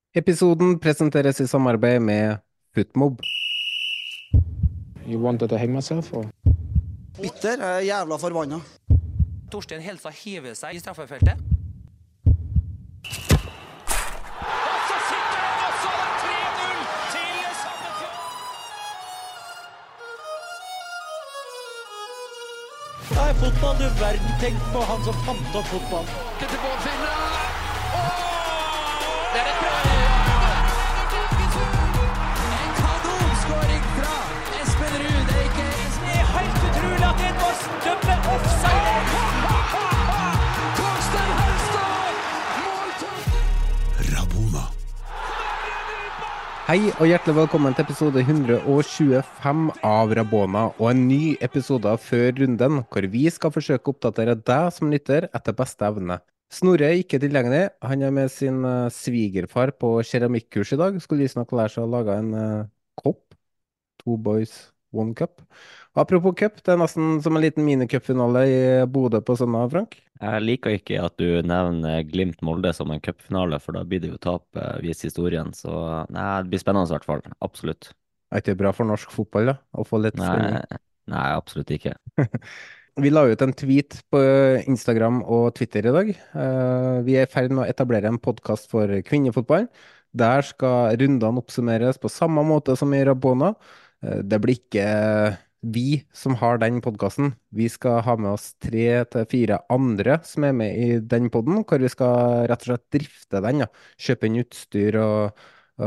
Episoden presenteres i samarbeid med Footmob. You wanted to hang myself, or? Bitter, jeg er jævla forbanna. Torstein Helsa hiver seg i straffefeltet. Og så sitter han også! Det er 3-0 til Sandefjord! Nei, fotball, du verden, tenk på han som fant opp fotball. Til Bårdfinne! Det er et bra! En kanonskåring fra Espen Ruud Eike. Det er helt utrolig at det var stømme offside. Torstein Helstad! Måltøft! Hei og hjertelig velkommen til episode 125 av Rabona, og en ny episode før runden, hvor vi skal forsøke å oppdatere deg som lytter etter beste evne. Snorre er ikke tilgjengelig, han er med sin svigerfar på keramikkurs i dag. Skulle visstnok lære seg å lage en kopp, 2 boys, 1 cup. Apropos cup, det er nesten som en liten minicupfinale i Bodø på søndag, Frank. Jeg liker ikke at du nevner Glimt Molde som en cupfinale, for da blir det jo tap, vis historien. Så nei, det blir spennende i hvert fall. Absolutt. Er ikke bra for norsk fotball, da? Å få litt spenning. Nei, absolutt ikke. Vi la ut en tweet på Instagram og Twitter i dag. Vi er i ferd med å etablere en podcast for kvinnefotball. Der skal rundene oppsummeres på samme måte som i Rabona. Det blir ikke vi som har den podcasten. Vi skal ha med oss 3 til 4 andre som er med i den podden, hvor vi skal rett og slett drifte den, ja. Kjøpe inn utstyr og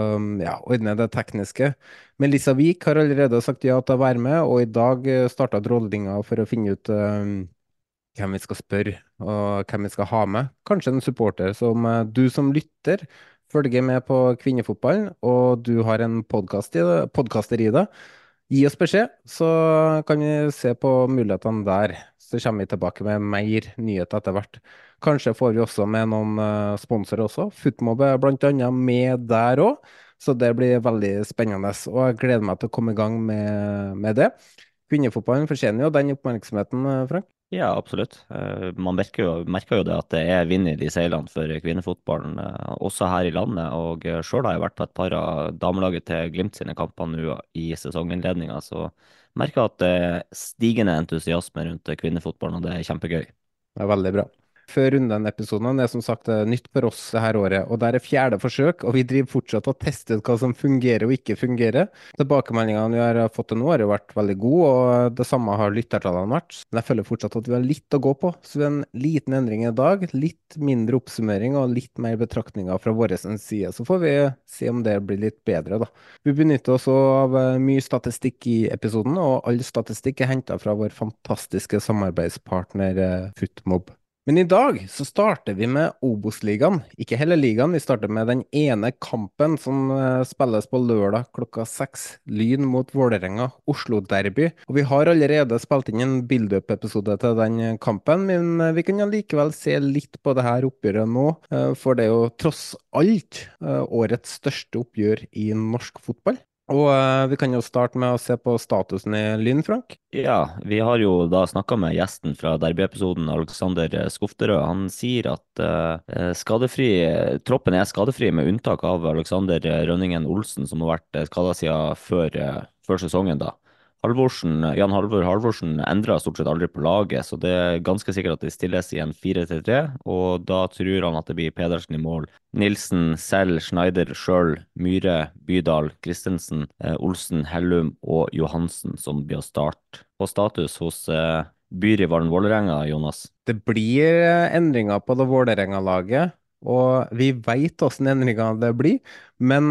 ordne det tekniske. Melissa Wiik har allerede sagt ja til å være med, og i dag startet rollinga for å finne ut hvem vi skal spørre, og hvem vi skal ha med. Kanskje en supporter som du som lytter følger med på kvinnefotballen, og du har en podcaster i det. Gi oss beskjed, så kan vi se på mulighetene der. Så kommer vi tilbake med mer nyheter etter hvert. Kanskje får vi også med noen sponsorer også. Footmob er blant annet med der også, så det blir veldig spennende. Og jeg gleder meg til å komme i gang med det. Kvinnefotballen fortjener jo den oppmerksomheten, Frank. Ja, absolutt. Man merker jo det at det er vind i de seilene for kvinnefotballen, også her i landet. Og selv har jeg vært på et par av damelaget til Glimt sine kamper nå i sesonginnledninga, så merker at det er stigende entusiasme rundt kvinnefotballen, og det er kjempegøy. Det er veldig bra. Før runden-episoden er som sagt nytt for oss det her året, og det er 4. forsøk, og vi driver fortsatt og tester ut hva som fungerer og ikke fungerer. Tilbakemeldingene vi har fått til nå har jo vært veldig gode, og det samme har lyttertallene vært. Men jeg føler fortsatt at vi har litt å gå på, så vi har en liten endring i dag, litt mindre oppsummering og litt mer betraktninger fra vår side. Så får vi se om det blir litt bedre da. Vi benytter oss av mye statistikk i episoden, og all statistikk er hentet fra vår fantastiske samarbeidspartner Footmob. Men i dag så starter vi med Obos-ligaen. Ikke hele ligaen, vi starter med den ene kampen som spilles på lørdag klokka 6. Lyn mot Vålerenga, Oslo Derby. Og vi har allerede spilt inn en build-up-episode til den kampen, men vi kan likevel se litt på det her oppgjøret nå, for det er jo tross alt årets største oppgjør i norsk fotball. Og vi kan jo starte med å se på statusen i Lyn, Frank. Ja, vi har jo da snakket med gjesten fra derbyepisoden, Alexander Skofterød. Han sier at troppen er skadefri med unntak av Alexander Rønningen Olsen, som har vært skadet siden før sesongen da. Jan Halvor Halvorsen endret stort sett aldri på laget, så det er ganske sikkert at det stilles i en 4-3, og da tror han at det blir Pedersen i mål. Nilsen, Sell, Schneider, Schøll, Myhre, Bydal, Christensen, Olsen, Hellum og Johansen som blir å starte. Og status hos byrivalen Vålerenga, Jonas? Det blir endringer på det Vålerenga-laget, og vi vet hvordan endringer det blir, men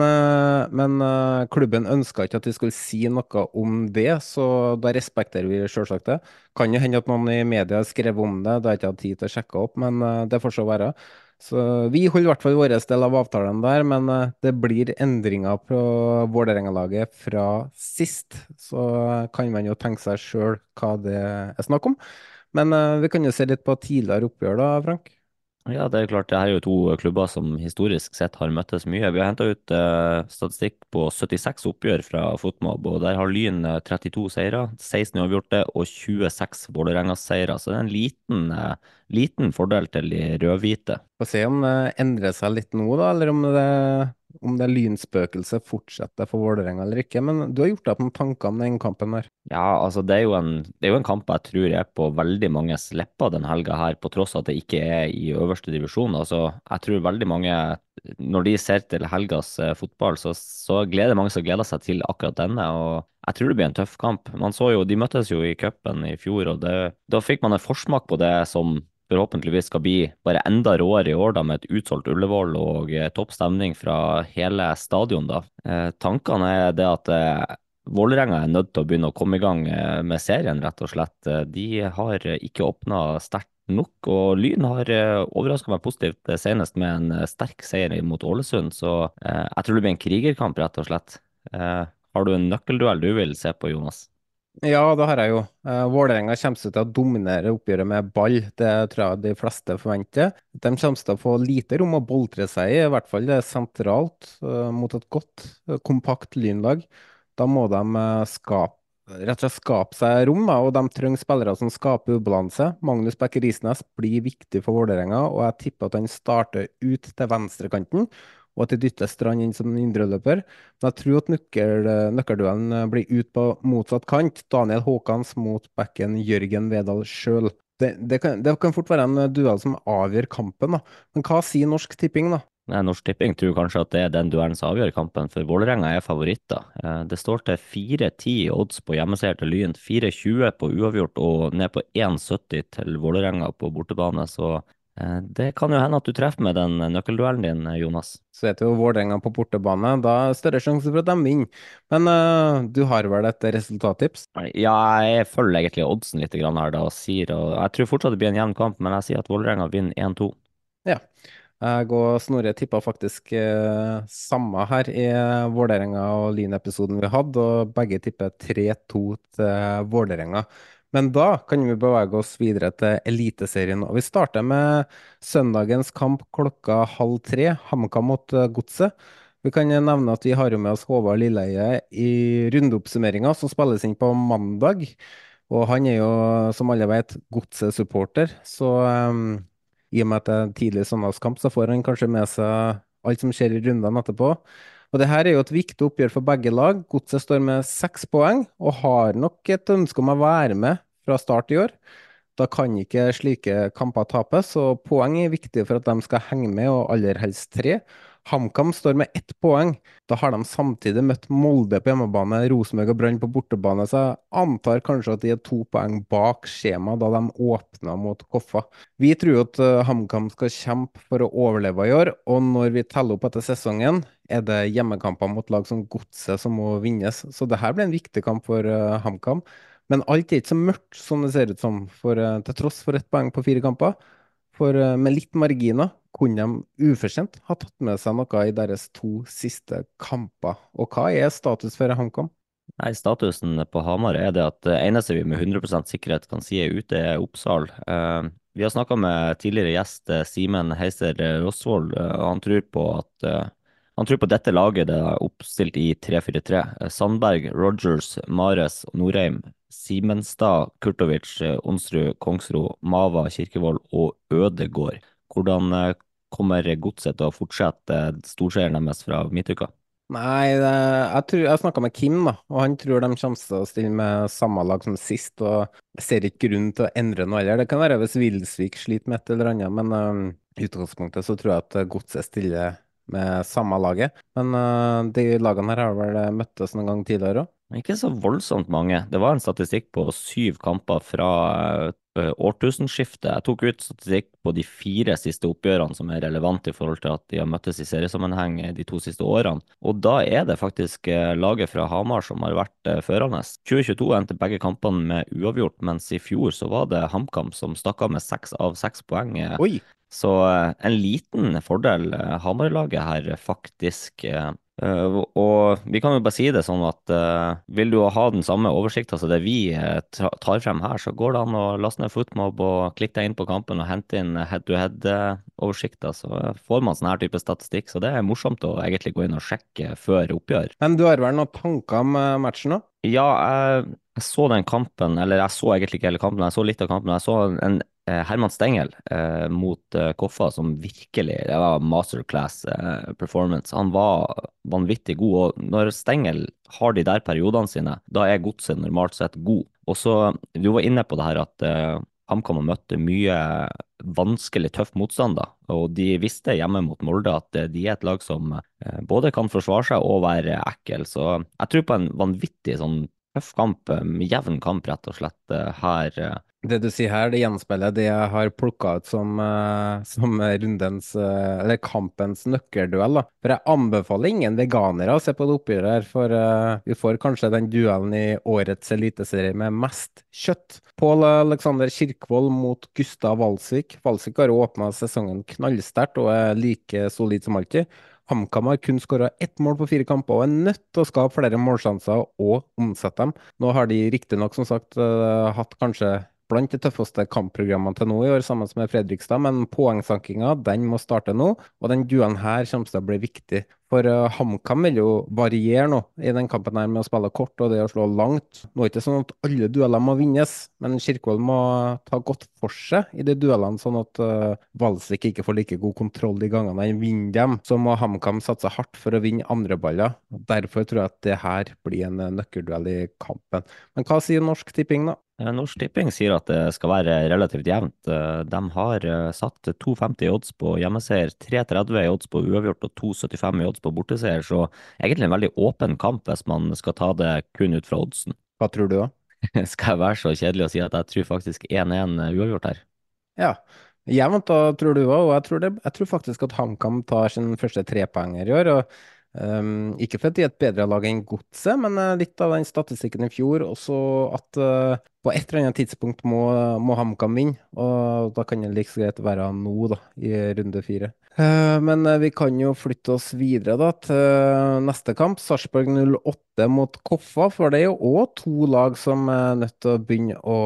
klubben ønsket ikke at vi skulle si noe om det, så da respekterer vi selvsagt det. Kan jo hende at noen i media har skrevet om det, det har jeg ikke hatt tid til å sjekke opp, men det får så være. Så vi holder i hvert fall vår del av avtalen der, men det blir endringer på Vålerenga-laget fra sist, så kan man jo tenke seg selv hva det er snakk om. Men vi kan jo se litt på tidligere oppgjør da, Frank. Ja, det er klart. Det her er jo to klubber som historisk sett har møttes mye. Vi har hentet ut statistikk på 76 oppgjør fra Footmob, og der har Lyn 32 seire, 16 uavgjorte og 26 Vålerenga-seire. Så det er en liten fordel til de rødhvite. Få se om det endrer seg litt nå da, eller om det om det lynspøkelset fortsetter for Vålerenga eller ikke, men du har gjort deg opp noen tanker om den kampen her. Ja, altså det er jo en kamp jeg tror er på veldig manges lepper den helga her, på tross av at det ikke er i øverste divisjon. Altså, jeg tror veldig mange, når de ser til helgas fotball, så gleder mange som gleder seg til akkurat denne, og jeg tror det blir en tøff kamp. Man så jo, de møttes jo i cupen i fjor, og da fikk man en forsmak på det som forhåpentligvis skal bli bare enda råere i år da, med et utsolgt Ullevål og topp stemning fra hele stadion da. Tankene er det at Vålerenga er nødt til å begynne å komme i gang med serien, rett og slett. De har ikke åpnet sterkt nok, og Lyn har overrasket meg positivt senest med en sterk seier mot Ålesund, så jeg tror det blir en krigerkamp, rett og slett. Har du en nøkkelduell du vil se på, Jonas? Ja, det har jeg jo. Vålerenga kommer til å dominere oppgjøret med ball. Det tror jeg de fleste forventer. De kommer til å få lite rom å boltre seg i hvert fall det er sentralt mot et godt, kompakt Lynlag. Da må de rett og slett skape seg rom, da, og de trenger spillere som skaper ubalanse. Magnus Bekke Risnes blir viktig for Vålerenga, og jeg tipper at han starter ut til venstrekanten, og at de dytter Strand inn som indreløper. Men jeg tror at nøkkelduellen blir ut på motsatt kant. Daniel Håkans mot backen Jørgen Vedal sjøl. Det kan fort være en duell som avgjør kampen, da. Men hva sier Norsk Tipping, da? Nei, Norsk Tipping tror kanskje at det er den duellen som avgjør kampen, for Vålerenga er favoritter. Det står til 4,10 odds på hjemmeseier til Lyn, 4,20 på uavgjort og ned på 1,70 til Vålerenga på bortebane, så det kan jo hende at du treffer med den nøkkelduellen din, Jonas. Så heter jo Vålerenga på bortebane. Da er det større sjanse for at de vinner. Men du har vel et resultattips? Ja, jeg følger egentlig oddsen litt grann her da, og jeg tror fortsatt det blir en jevn kamp, men jeg sier at Vålerenga vinner 1-2. Ja. Jeg og Snorre tippa faktisk samme her i Vålerenga og Lyn-episoden vi hadde, og begge tipper 3-2 til Vålerenga. Men da kan vi bevege oss videre til Eliteserien, og vi starter med søndagens kamp klokka 2:30, HamKam mot Godset. Vi kan nevne at vi har jo med oss Håvard Lilleheie i rundeoppsummeringa som spilles inn på mandag, og han er jo, som alle vet, Godset-supporter, så i og med at det er en tidlig søndagskamp, så får han kanskje med seg alt som skjer i rundene etterpå. Og det her er jo et viktig oppgjør for begge lag. Godset står med 6 poeng, og har nok et ønske om å være med fra start i år. Da kan ikke slike kamper tapes, og poeng er viktig for at de skal henge med, og aller helst 3. HamKam står med 1 poeng. Da har de samtidig møtt Molde på hjemmebane, Rosenborg og Brann på bortebane, så jeg antar kanskje at de er 2 poeng bak skjema da de åpna mot Koffa. Vi tror at HamKam skal kjempe for å overleve i år, og når vi teller opp etter sesongen, er det hjemmekamper mot lag som Godset som må vinnes. Så det her blir en viktig kamp for HamKam. Men alt er ikke så mørkt som det ser ut som, til tross for 1 poeng på 4 kamper. For med litt marginer kunne de ufortjent ha tatt med seg noe i deres 2 siste kamper. Og hva er status for HamKam? Nei, statusen på Hamar er det at det eneste vi med 100% sikkerhet kan si er ute, er Oppsal. Vi har snakket med tidligere gjest Simen Heiser Rosvold, og han tror på dette laget det er oppstilt i 3-4-3. Sandberg, Rogers, Mares, Norheim, Simenstad, Kurtovic, Onsrud, Kongsro, Mava, Kirkevold og Ødegård. Hvordan kommer Godset til å fortsette storseieren deres fra midtuka? Nei, jeg snakket med Kim, da, og han tror de kommer til å stille med samme lag som sist, og jeg ser ikke grunn til å endre noe heller. Det kan være hvis Wilsvik sliter med et eller annet, men i utgangspunktet så tror jeg at Godset stiller med samme laget. Men de lagene her har vel møttes noen gang tidligere også. Ikke så voldsomt mange. Det var en statistikk på 7 kamper fra årtusenskiftet. Jeg tok ut statistikk på de 4 siste oppgjørene som er relevant i forhold til at de har møttes i seriesammenheng de 2 siste årene. Og da er det faktisk laget fra Hamar som har vært førende. 2022 endte begge kampene med uavgjort, mens i fjor så var det HamKam som stakk av med 6 av 6 poeng. Oi! Så en liten fordel Hamar-laget her faktisk. Og vi kan jo bare si det sånn at vil du ha den samme oversikten som det vi tar frem her, så går det an å laste ned Footmob og klikke deg inn på kampen og hente inn head-to-head-oversikter, så får man sånn her type statistikk, så det er morsomt å egentlig gå inn og sjekke før oppgjør. Men du har vel noen tanker om matchen nå? Ja, jeg så den kampen, eller jeg så egentlig ikke hele kampen, jeg så litt av kampen, jeg så en Herman Stengel mot Koffa, som virkelig det var masterclass performance. Han var vanvittig god, og når Stengel har de der periodene sine, da er Godset normalt sett god. Og så, du var inne på det her at HamKam har møtt mye vanskelig, tøff motstand da, og de visste hjemme mot Molde at de er et lag som både kan forsvare seg og være ekkel, så jeg tror på en vanvittig sånn tøff kamp, jevn kamp rett og slett her. Det du sier her, det gjenspeiler det jeg har plukka ut som rundens, eller kampens nøkkelduell, da. For jeg anbefaler ingen veganere å se på det oppgjøret her, for vi får kanskje den duellen i årets eliteserie med mest kjøtt. Pål Alexander Kirkvold mot Gustav Walsvik. Walsvik har åpna sesongen knallsterkt og er like solid som alltid. HamKam har kun skåra 1 mål på 4 kamper og er nødt til å skape flere målsjanser og omsette dem. Nå har de riktignok, som sagt, hatt kanskje blant de tøffeste kampprogrammene til nå i år, sammen med Fredrikstad, men poengsankinga, den må starte nå, og den duellen her kommer til å bli viktig. For HamKam vil jo variere nå i den kampen her med å spille kort og det å slå langt. Nå er det ikke sånn at alle dueller må vinnes, men Kirkvold må ta godt for seg i de duellene, sånn at Valsvik ikke får like god kontroll de gangene han vinner dem. Så må HamKam satse hardt for å vinne andre baller. Derfor tror jeg at det her blir en nøkkelduell i kampen. Men hva sier Norsk Tipping da? Norsk Tipping sier at det skal være relativt jevnt. De har satt 2,50 i odds på hjemmeseier, 3,30 i odds på uavgjort og 2,75 i odds på borteseier, så egentlig en veldig åpen kamp hvis man skal ta det kun ut fra oddsen. Hva tror du da? Skal jeg være så kjedelig å si at jeg tror faktisk 1-1 uavgjort her? Ja, jevnt da tror du også, og jeg tror faktisk at HamKam tar sin første 3-poenger i år, og ikke for at de er et bedre lag enn Godset, men litt av den statistikken i fjor, også at på et eller annet tidspunkt må HamKam vinne, og da kan det like så greit være nå da, i runde 4. Men vi kan jo flytte oss videre da, til neste kamp, Sarpsborg 08 mot Koffa, for det er jo også 2 lag som er nødt til å begynne å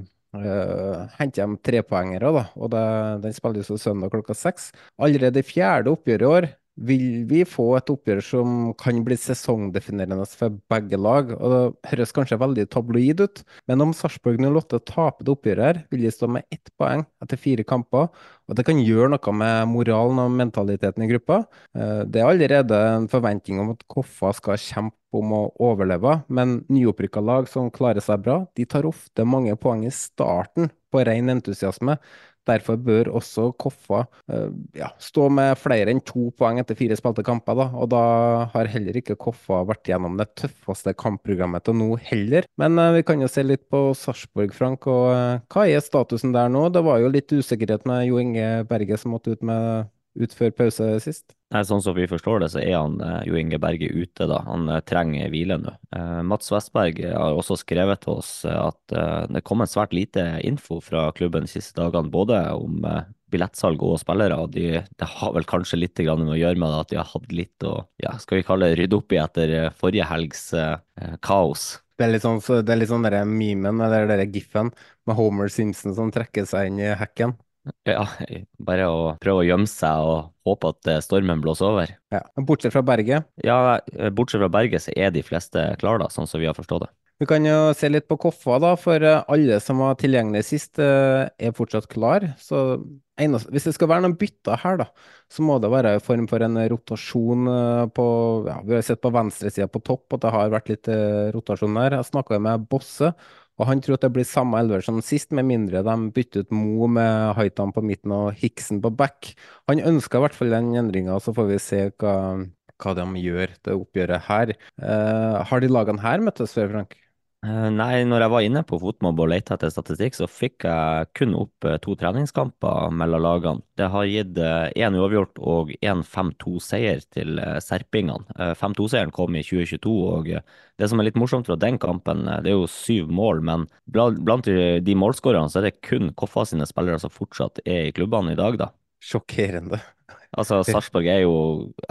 hente hjem 3-poengere da, og den spilles jo søndag klokka 6. Allerede i 4. oppgjør i år vil vi få et oppgjør som kan bli sesongdefinerende for begge lag, og det høres kanskje veldig tabloid ut, men om Sarpsborg 08 taper det oppgjøret her, vil de stå med 1 poeng etter 4 kamper, og det kan gjøre noe med moralen og mentaliteten i gruppa. Det er allerede en forventning om at Koffa skal kjempe om å overleve, men nyopprykka lag som klarer seg bra, de tar ofte mange poeng i starten på ren entusiasme. Derfor bør også Koffa stå med flere enn 2 poeng etter 4 spilte kamper, da. Og da har heller ikke Koffa vært gjennom det tøffeste kampprogrammet til nå heller. Men vi kan jo se litt på Sarpsborg, Frank, og hva er statusen der nå? Det var jo litt usikkerhet med Jo Inge Berge som måtte ut før pause sist. Nei, sånn som vi forstår det, så er han Jo Inge Berge ute da. Han trenger hvile nå. Mats Westberg har også skrevet til oss at det kommer svært lite info fra klubben de siste dagene, både om billettsalg og spillere. Og det har vel kanskje litt grann med å gjøre med at de har hatt litt å, skal vi kalle det rydde opp i etter forrige helgs kaos. Det er litt sånn der memen, eller der giffen med Homer Simpson som trekker seg inn i hekken. Ja, bare å prøve å gjemme seg og håpe at stormen blåser over. Ja, bortsett fra Berge. Ja, bortsett fra Berge så er de fleste klar da, sånn som vi har forstått det. Vi kan jo se litt på Koffa da, for alle som var tilgjengelige sist er fortsatt klar. Så hvis det skal være noen bytter her da, så må det være i form for en rotasjon på, vi har sett på venstre siden på topp at det har vært litt rotasjon der. Jeg snakket med Bosse, og han tror at det blir samme elver som sist, med mindre de bytter ut Mo med Haitam på midten og Hicksen på back. Han ønsker i hvert fall den endringen, så får vi se hva de gjør det oppgjøret her. Har de lagene her møttes før, Frank? Nei, når jeg var inne på Fotmob og lette etter statistikk, så fikk jeg kun opp 2 treningskamper mellom lagene. Det har gitt 1 uavgjort og 1 5-2-seier til serpingene. 5-2-seieren kom i 2022, og det som er litt morsomt fra den kampen, det er jo 7 mål, men blant de målskårerne så er det kun Koffa sine spillere som fortsatt er i klubbene i dag da. Sjokkerende. Altså, Sarpsborg er jo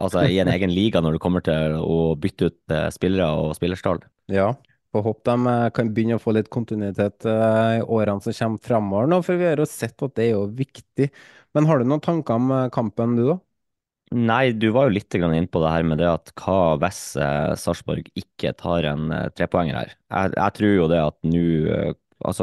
i en egen liga når det kommer til å bytte ut spillere og spillerstall. Ja. Får håpe de kan begynne å få litt kontinuitet i årene som kommer fremover nå, for vi har jo sett at det er jo viktig. Men har du noen tanker om kampen du da? Nei, du var jo litt inn på det her med det at hva hvis Sarpsborg ikke tar en 3-poenger her. Jeg tror jo det at nå,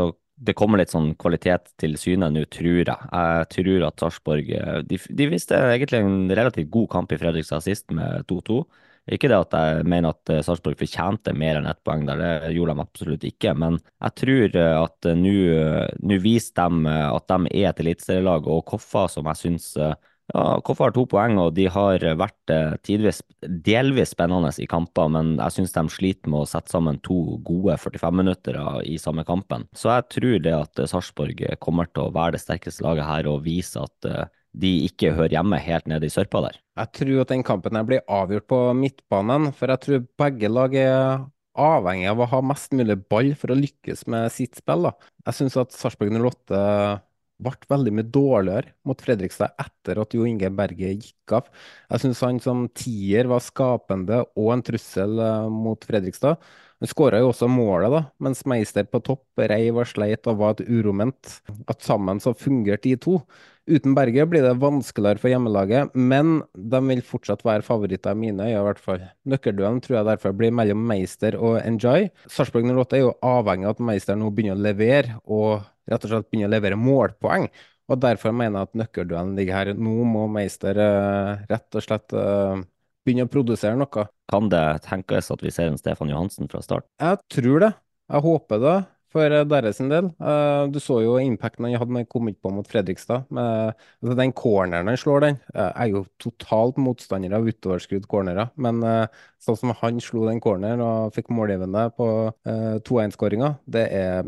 det kommer litt sånn kvalitet til syne nå, tror jeg. Jeg tror at Sarpsborg de viste egentlig en relativt god kamp i Fredrikstad sist med 2-2. Ikke det at jeg mener at Sarpsborg fortjente mer enn ett poeng der, det gjorde de absolutt ikke. Men jeg tror at nå viser de at de er et eliteserielag, og Koffa, som jeg synes ja, Koffa har 2 poeng, og de har vært tidvis delvis spennende i kamper, men jeg synes de sliter med å sette sammen 2 gode 45 minutter i samme kampen. Så jeg tror det at Sarpsborg kommer til å være det sterkeste laget her og vise at de ikke hører hjemme helt nede i sørpa der. Jeg tror at den kampen her blir avgjort på midtbanen, for jeg tror begge lag er avhengig av å ha mest mulig ball for å lykkes med sitt spill, da. Jeg synes at Sarpsborg 08 ble veldig mye dårligere mot Fredrikstad etter at Jo Inge Berge gikk av. Jeg synes han som tier var skapende og en trussel mot Fredrikstad. Han skåret jo også målet, da, mens Meister på topp reiv og sleit og var et uroment. At sammen så fungerte de to. Uten Berge blir det vanskeligere for hjemmelaget, men de vil fortsatt være favoritter av mine, i hvert fall. Nøkkelduellen tror jeg derfor blir mellom Meister og Enjoy. Sarpsborg 08 er jo avhengig av at Meister nå begynner å levere, og rett og slett begynner å levere målpoeng. Og derfor mener jeg at nøkkelduellen ligger her. Nå må Meister rett og slett begynne å produsere noe. Kan det tenkes at vi ser en Stefan Johansen fra start? Jeg tror det. Jeg håper det. For deres del. Du så jo impacten han hadde når han kom ut på mot Fredrikstad. Altså den corneren han slår den, er jo totalt motstander av utoverskrudd cornerer. Men sånn som han slo den corneren og fikk målgivende på 2-1-skåringa, det er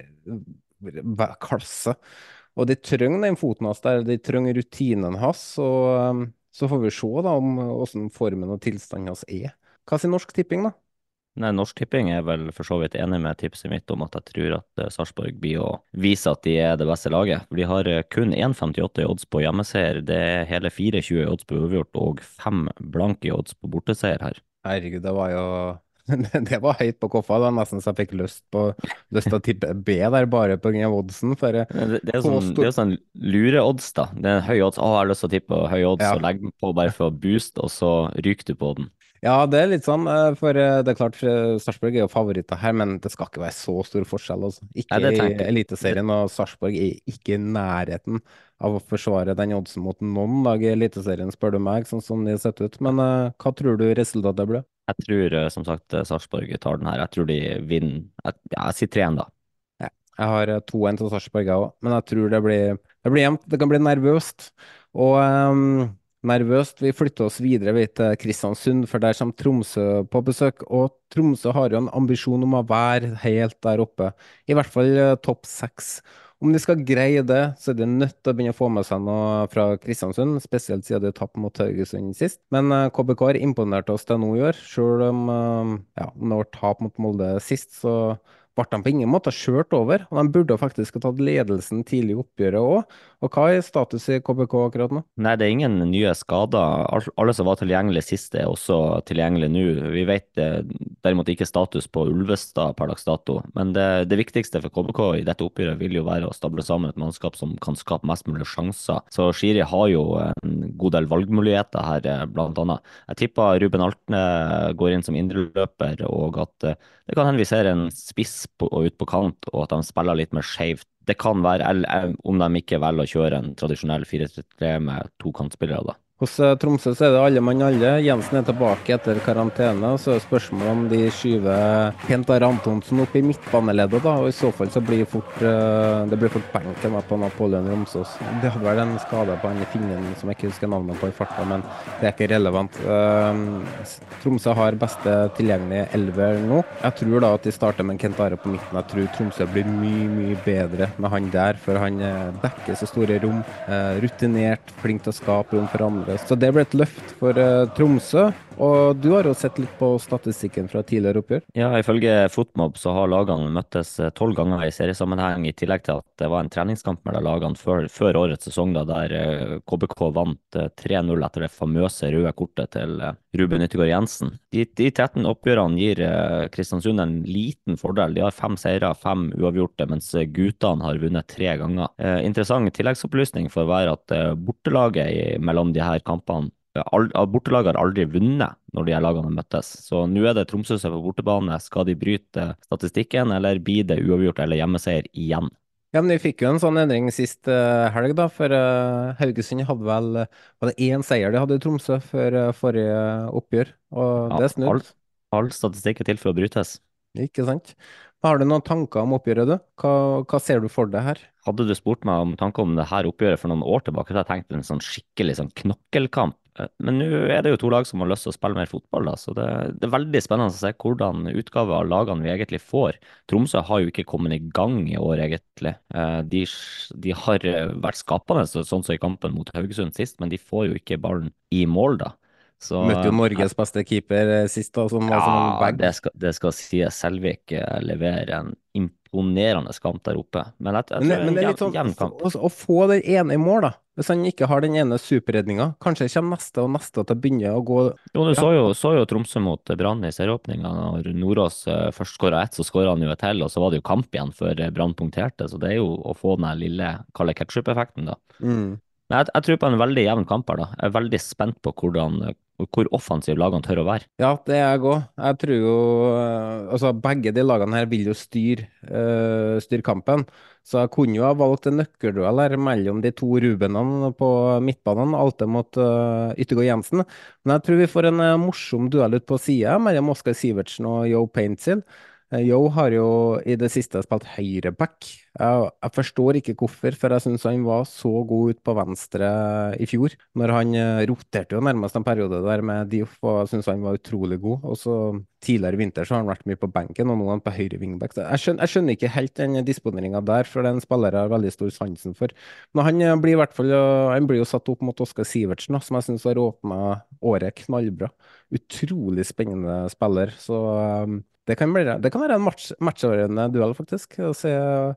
klasse. Og de trenger den foten hans der, de trenger rutinen hans, og så får vi se da om hvordan formen og tilstanden hans er. Hva sier Norsk Tipping da? Nei, Norsk Tipping er vel for så vidt enig med tipset mitt om at jeg tror at Sarpsborg blir å vise at de er det beste laget. For de har kun 1,58 i odds på hjemmeseier, det er hele 4,20 i odds på uavgjort og 5 blanke i odds på borteseier her. Herregud, det var jo det var høyt på Koffa, det var nesten så jeg fikk lyst til å tippe B der bare på grunn av oddsen. For Det er jo sånn lureodds da. Det er en høy odds. Jeg har lyst til å tippe høy odds og legge den på bare for å booste, og så ryker du på den. Ja, det er litt sånn, for det er klart Sarpsborg er jo favoritter her, men det skal ikke være så stor forskjell altså. Ikke i Eliteserien, og Sarpsborg er ikke i nærheten av å forsvare den oddsen mot noen lag i Eliteserien, spør du meg, sånn som de har sett ut. Men hva tror du resultatet blir? Jeg tror som sagt Sarpsborg tar den her. Jeg tror de vinner. Jeg sier 3-1 da. Ja, jeg har 2-1 til Sarpsborg også, men jeg tror det blir jevnt. Det kan bli nervøst. Og nervøst. Vi flytter oss videre til Kristiansund, for der kommer Tromsø på besøk. Og Tromsø har jo en ambisjon om å være helt der oppe. I hvert fall topp 6. Om de skal greie det, så er de nødt til å begynne å få med seg noe fra Kristiansund, spesielt siden de tappet mot Haugesund sist. Men KBK har imponert oss det nå i år, selv om det var tap mot Molde sist, så ble de på ingen måte kjørt over. Og de burde faktisk ha tatt ledelsen tidlig i oppgjøret også. Og hva er status i KBK akkurat nå? Nei, det er ingen nye skader. Alle som var tilgjengelige sist er også tilgjengelige nå. Vi vet derimot ikke status på Ulvestad per dags dato. Men det viktigste for KBK i dette oppgjøret vil jo være å stable sammen et mannskap som kan skape mest mulig sjanser. Så Shiri har jo en god del valgmuligheter her, blant annet. Jeg tipper Ruben Altne går inn som indreløper, og at det kan hende vi ser en spiss ut på kant, og at de spiller litt mer skjevt. Det kan være, om de ikke velger å kjøre en tradisjonell 4-3-3 med 2 kantspillere da. Hos Tromsø så er det alle mann alle. Jensen er tilbake etter karantene, så er spørsmålet om de skyver Kent Are Antonsen opp i midtbaneleddet da, og i så fall så blir det blir fort benken på Napoleon Romsås. Det hadde vært en skade på han i fingeren som jeg ikke husker navnet på i farta, men det er ikke relevant. Tromsø har beste tilgjengelige 11 nå. Jeg tror da at de starter med Kent Are på midten. Jeg tror Tromsø blir mye bedre med han der, for han dekker så store rom, rutinert, flink til å skape rom for andre. Så det ble et løft for Tromsø, og du har jo sett litt på statistikken fra tidligere oppgjør. Ja, ifølge Fotmob så har lagene møttes 12 ganger i seriesammenheng, i tillegg til at det var en treningskamp mellom lagene før årets sesong da, der KBK vant 3-0 etter det famøse røde kortet til Ruben Yttergård Jensen. De 13 oppgjørene gir Kristiansund en liten fordel. De har 5 seire, 5 uavgjorte, mens guttene har vunnet 3 ganger. Interessant tilleggsopplysning for å være at bortelaget mellom de her kampene, bortelaget har aldri vunnet når de her lagene møttes. Så nå er det Tromsø som er på bortebane. Skal de bryte statistikken, eller blir det uavgjort eller hjemmeseier igjen? Ja, men vi fikk jo en sånn endring sist helg, da, for Haugesund hadde vel var det én seier de hadde i Tromsø før forrige oppgjør, og Ja, det er all, snudd, all statistikk er til for å brytes. ikke sant? Har du noen tanker om oppgjøret, du? Hva ser du for deg her? Hadde du spurt meg om tanker om det her oppgjøret for noen år tilbake, så hadde jeg tenkt en sånn skikkelig sånn knokkelkamp. Men nå er det jo to lag som har lyst til å spille mer fotball, da, så det er veldig spennende å se hvordan utgave av lagene vi egentlig får. Tromsø har jo ikke kommet i gang i år, egentlig. De har vært skapende, sånn som i kampen mot Haugesund sist, men de får jo ikke ballen i mål, da. Så Møtte jo Norges beste keeper sist, da, som var som en ja, bag. det skal sies. Selvik leverer en imponerende kamp der oppe. Men jeg tror det Men er det er en litt sånn jevn kamp. å få den ene i mål, da. Hvis han ikke har den ene superredninga, kanskje kommer neste og neste til å begynne å gå. Jo, du Ja, så jo Tromsø mot Brann i serieåpninga. Når Nordås først skåra ett, så skåra han jo et til, og så var det jo kamp igjen før Brann punkterte. Så det er jo å få den her lille kalde ketsjup-effekten, da. mm. Men jeg tror på en veldig jevn kamp her, da. Jeg er veldig spent på hvor offensive lagene tør å være. Ja, det er jeg òg. Jeg tror jo altså begge de lagene her vil jo styre kampen. Så jeg kunne jo ha valgt en nøkkelduell her mellom de to Rubenene på midtbanen, Alte mot Yttergård Jensen. Men jeg tror vi får en morsom duell ut på sida mellom Oskar Sivertsen og Joe Paintsil. Joe har jo i det siste spilt høyreback. Jeg forstår ikke hvorfor, for jeg syns han var så god ut på venstre i fjor. Når han roterte jo nærmest en periode der med Dioff, og jeg syns han var utrolig god. Og så tidligere i vinter så har han vært mye på benken, og nå er han på høyre wingback. Så jeg skjønner ikke helt den disponeringa der, for den spiller jeg har veldig stor sansen for. Men han blir i hvert fall han blir jo satt opp mot Oskar Sivertsen, da, som jeg syns har åpna året knallbra. Utrolig spennende spiller. Så det kan være en matchavgjørende duell, faktisk. Å se,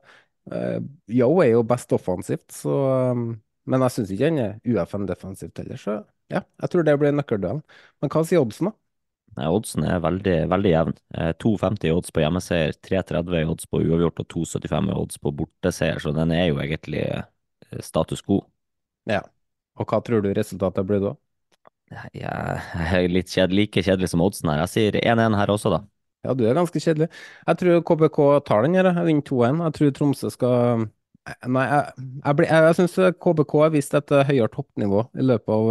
Yo er jo best offensivt, men jeg syns ikke han er UFN defensivt heller. Så ja, jeg tror det blir nøkkelduellen. Men hva sier oddsen, da? Nei, oddsen er veldig, veldig jevn. 2,50 i odds på hjemmeseier, 3,30 i odds på uavgjort og 2,75 i odds på borteseier, så den er jo egentlig status quo. Ja. Og hva tror du resultatet blir da? Jeg er litt like kjedelig som oddsen her. Jeg sier 1-1 her også, da. Ja, du er ganske kjedelig. Jeg tror KBK tar den her. Jeg vinner 2-1. Jeg tror Tromsø skal. Nei, jeg syns KBK har vist et høyere toppnivå i løpet av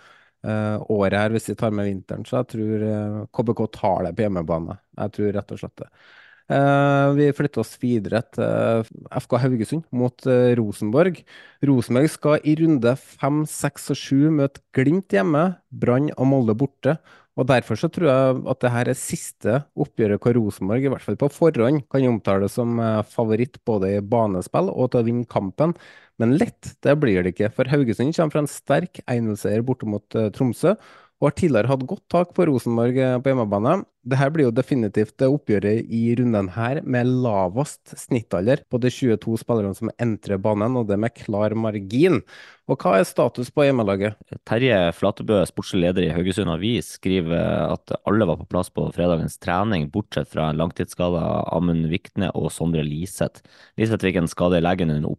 året her, hvis vi tar med vinteren. Så jeg tror KBK tar det på hjemmebane. Jeg tror rett og slett det. Vi flytter oss videre til FK Haugesund mot Rosenborg. Rosenborg skal i runde 5, 6 og 7 møte Glimt hjemme, Brann og Molde borte. Og derfor så tror jeg at det her er siste oppgjøret hvor Rosenborg, i hvert fall på forhånd, kan omtales som favoritt både i banespill og til å vinne kampen. Men lett, det blir det ikke, for Haugesund kommer fra en sterk 1-0-seier borte mot Tromsø, og har tidligere hatt godt tak på Rosenborg på hjemmebane. Dette blir jo definitivt det oppgjøret i runden her med lavest snittalder på de 22 spillerne som entrer banen, og det med klar margin. Og hva er status på hjemmelaget? Terje Flatebø, sportslig leder i Haugesund Avis, skriver at alle var på plass på fredagens trening, bortsett fra en langtidsskada Amund Vikne og Sondre Liseth. Liseth fikk en skade i leggen under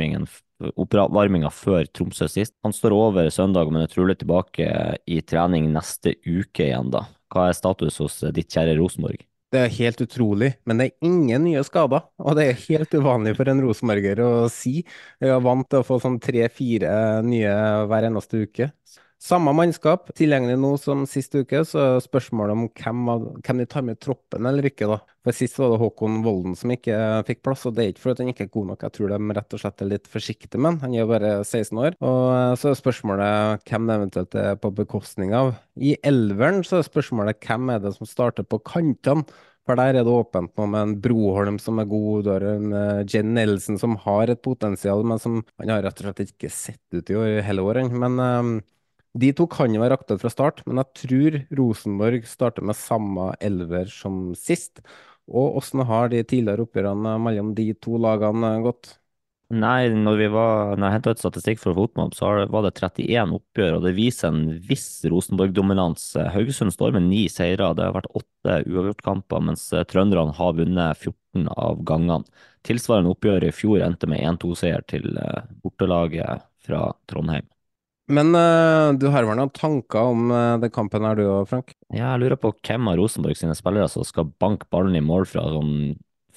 oppvarminga før Tromsø sist. Han står over søndag, men er trolig tilbake i trening neste uke igjen, da. Hva er status hos ditt kjære Rosenborg? Det er helt utrolig, men det er ingen nye skader, og det er helt uvanlig for en rosenborger å si. Jeg er vant til å få sånn 3-4 nye hver eneste uke. Samme mannskap, tilgjengelig nå som sist uke, så er spørsmålet om hvem de tar med i troppen eller ikke, da. For sist var det Håkon Volden som ikke fikk plass, og det er ikke for at han ikke er god nok. Jeg tror de rett og slett er litt forsiktige med han. Han er jo bare 16 år. Og så er spørsmålet hvem det eventuelt er på bekostning av. I elveren så er spørsmålet hvem er det som starter på kantene. For der er det åpent nå med en Broholm som er god, og en Jen Nelson som har et potensial, men som han har rett og slett ikke sett ut i år, hele året. Men de to kan jo være aktuelle fra start, men jeg tror Rosenborg starter med samme elver som sist. Og hvordan har de tidligere oppgjørene mellom de to lagene gått? Nei, når jeg hentet ut statistikk for Fotmob, så var det 31 oppgjør, og det viser en viss Rosenborg-dominans. Haugesund står med 9 seire, det har vært 8 uavgjortkamper, mens trønderne har vunnet 14 av gangene. Tilsvarende oppgjør i fjor endte med 1-2-seier til bortelaget fra Trondheim. Men du har vel noen tanker om den kampen her du og Frank? Ja, jeg lurer på hvem av Rosenborg sine spillere som skal banke ballen i mål fra sånn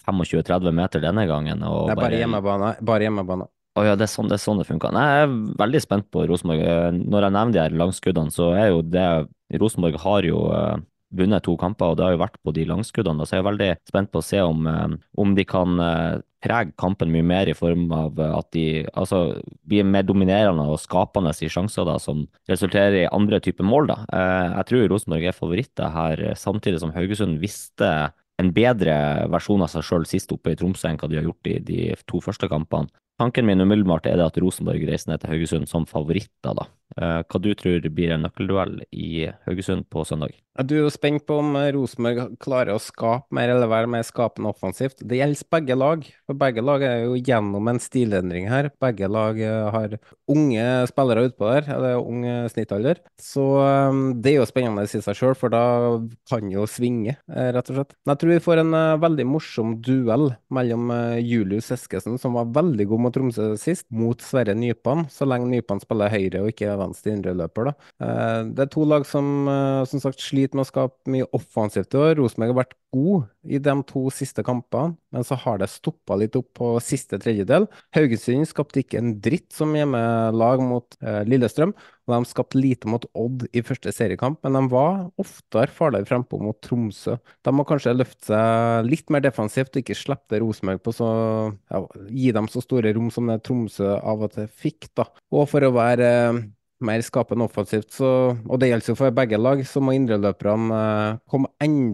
25-30 meter denne gangen. Og Det er bare hjemmebane. Bare hjemmebane. Å ja, det er sånn det funker. Nei, jeg er veldig spent på Rosenborg. Når jeg nevner de her langskuddene, så er jo det Rosenborg har jo vunnet 2 kamper, og det har jo vært på de langskuddene. Så jeg er veldig spent på å se om de kan prege kampen mye mer i form av at de altså, blir mer dominerende og skapende i sjanser da, som resulterer i andre typer mål. Da. Jeg tror Rosenborg er favoritter her, samtidig som Haugesund visste en bedre versjon av seg selv sist oppe i Tromsø enn hva de har gjort i de 2 første kampene. Tanken min umiddelbart er det at Rosenborg reiser ned til Haugesund som favoritter da. Hva du tror blir en nøkkelduell i Haugesund på søndag? Du er jo spent på om Rosenborg klarer å skape mer eller være mer skapende offensivt. Det gjelder begge lag, for begge lag er jo gjennom en stilendring her. Begge lag har unge spillere utpå der, eller unge snittalder. Så det er jo spennende i seg selv, for da kan jo svinge, rett og slett. Men jeg tror vi får en veldig morsom duell mellom Julius Eskesen, som var veldig god mot Tromsø sist, mot Sverre Nypan, så lenge Nypan spiller høyre og ikke venstre indreløper da. Det er 2 lag som sagt sliter med å skape mye offensivt, og Rosenborg har vært god i de 2 siste kampene, men så har det stoppet litt opp på siste tredjedel. Haugesund skapte ikke en dritt som hjemmelag mot Lillestrøm, og de skapte lite mot Odd i første seriekamp, men de var oftere farligere frempå mot Tromsø. De må kanskje løfte seg litt mer defensivt og ikke slippe Rosenborg på så, ja, gi dem så store rom som det Tromsø av og til fikk da. Og for å være mer skapende offensivt, og det gjelder jo for begge lag, så må indreløperne komme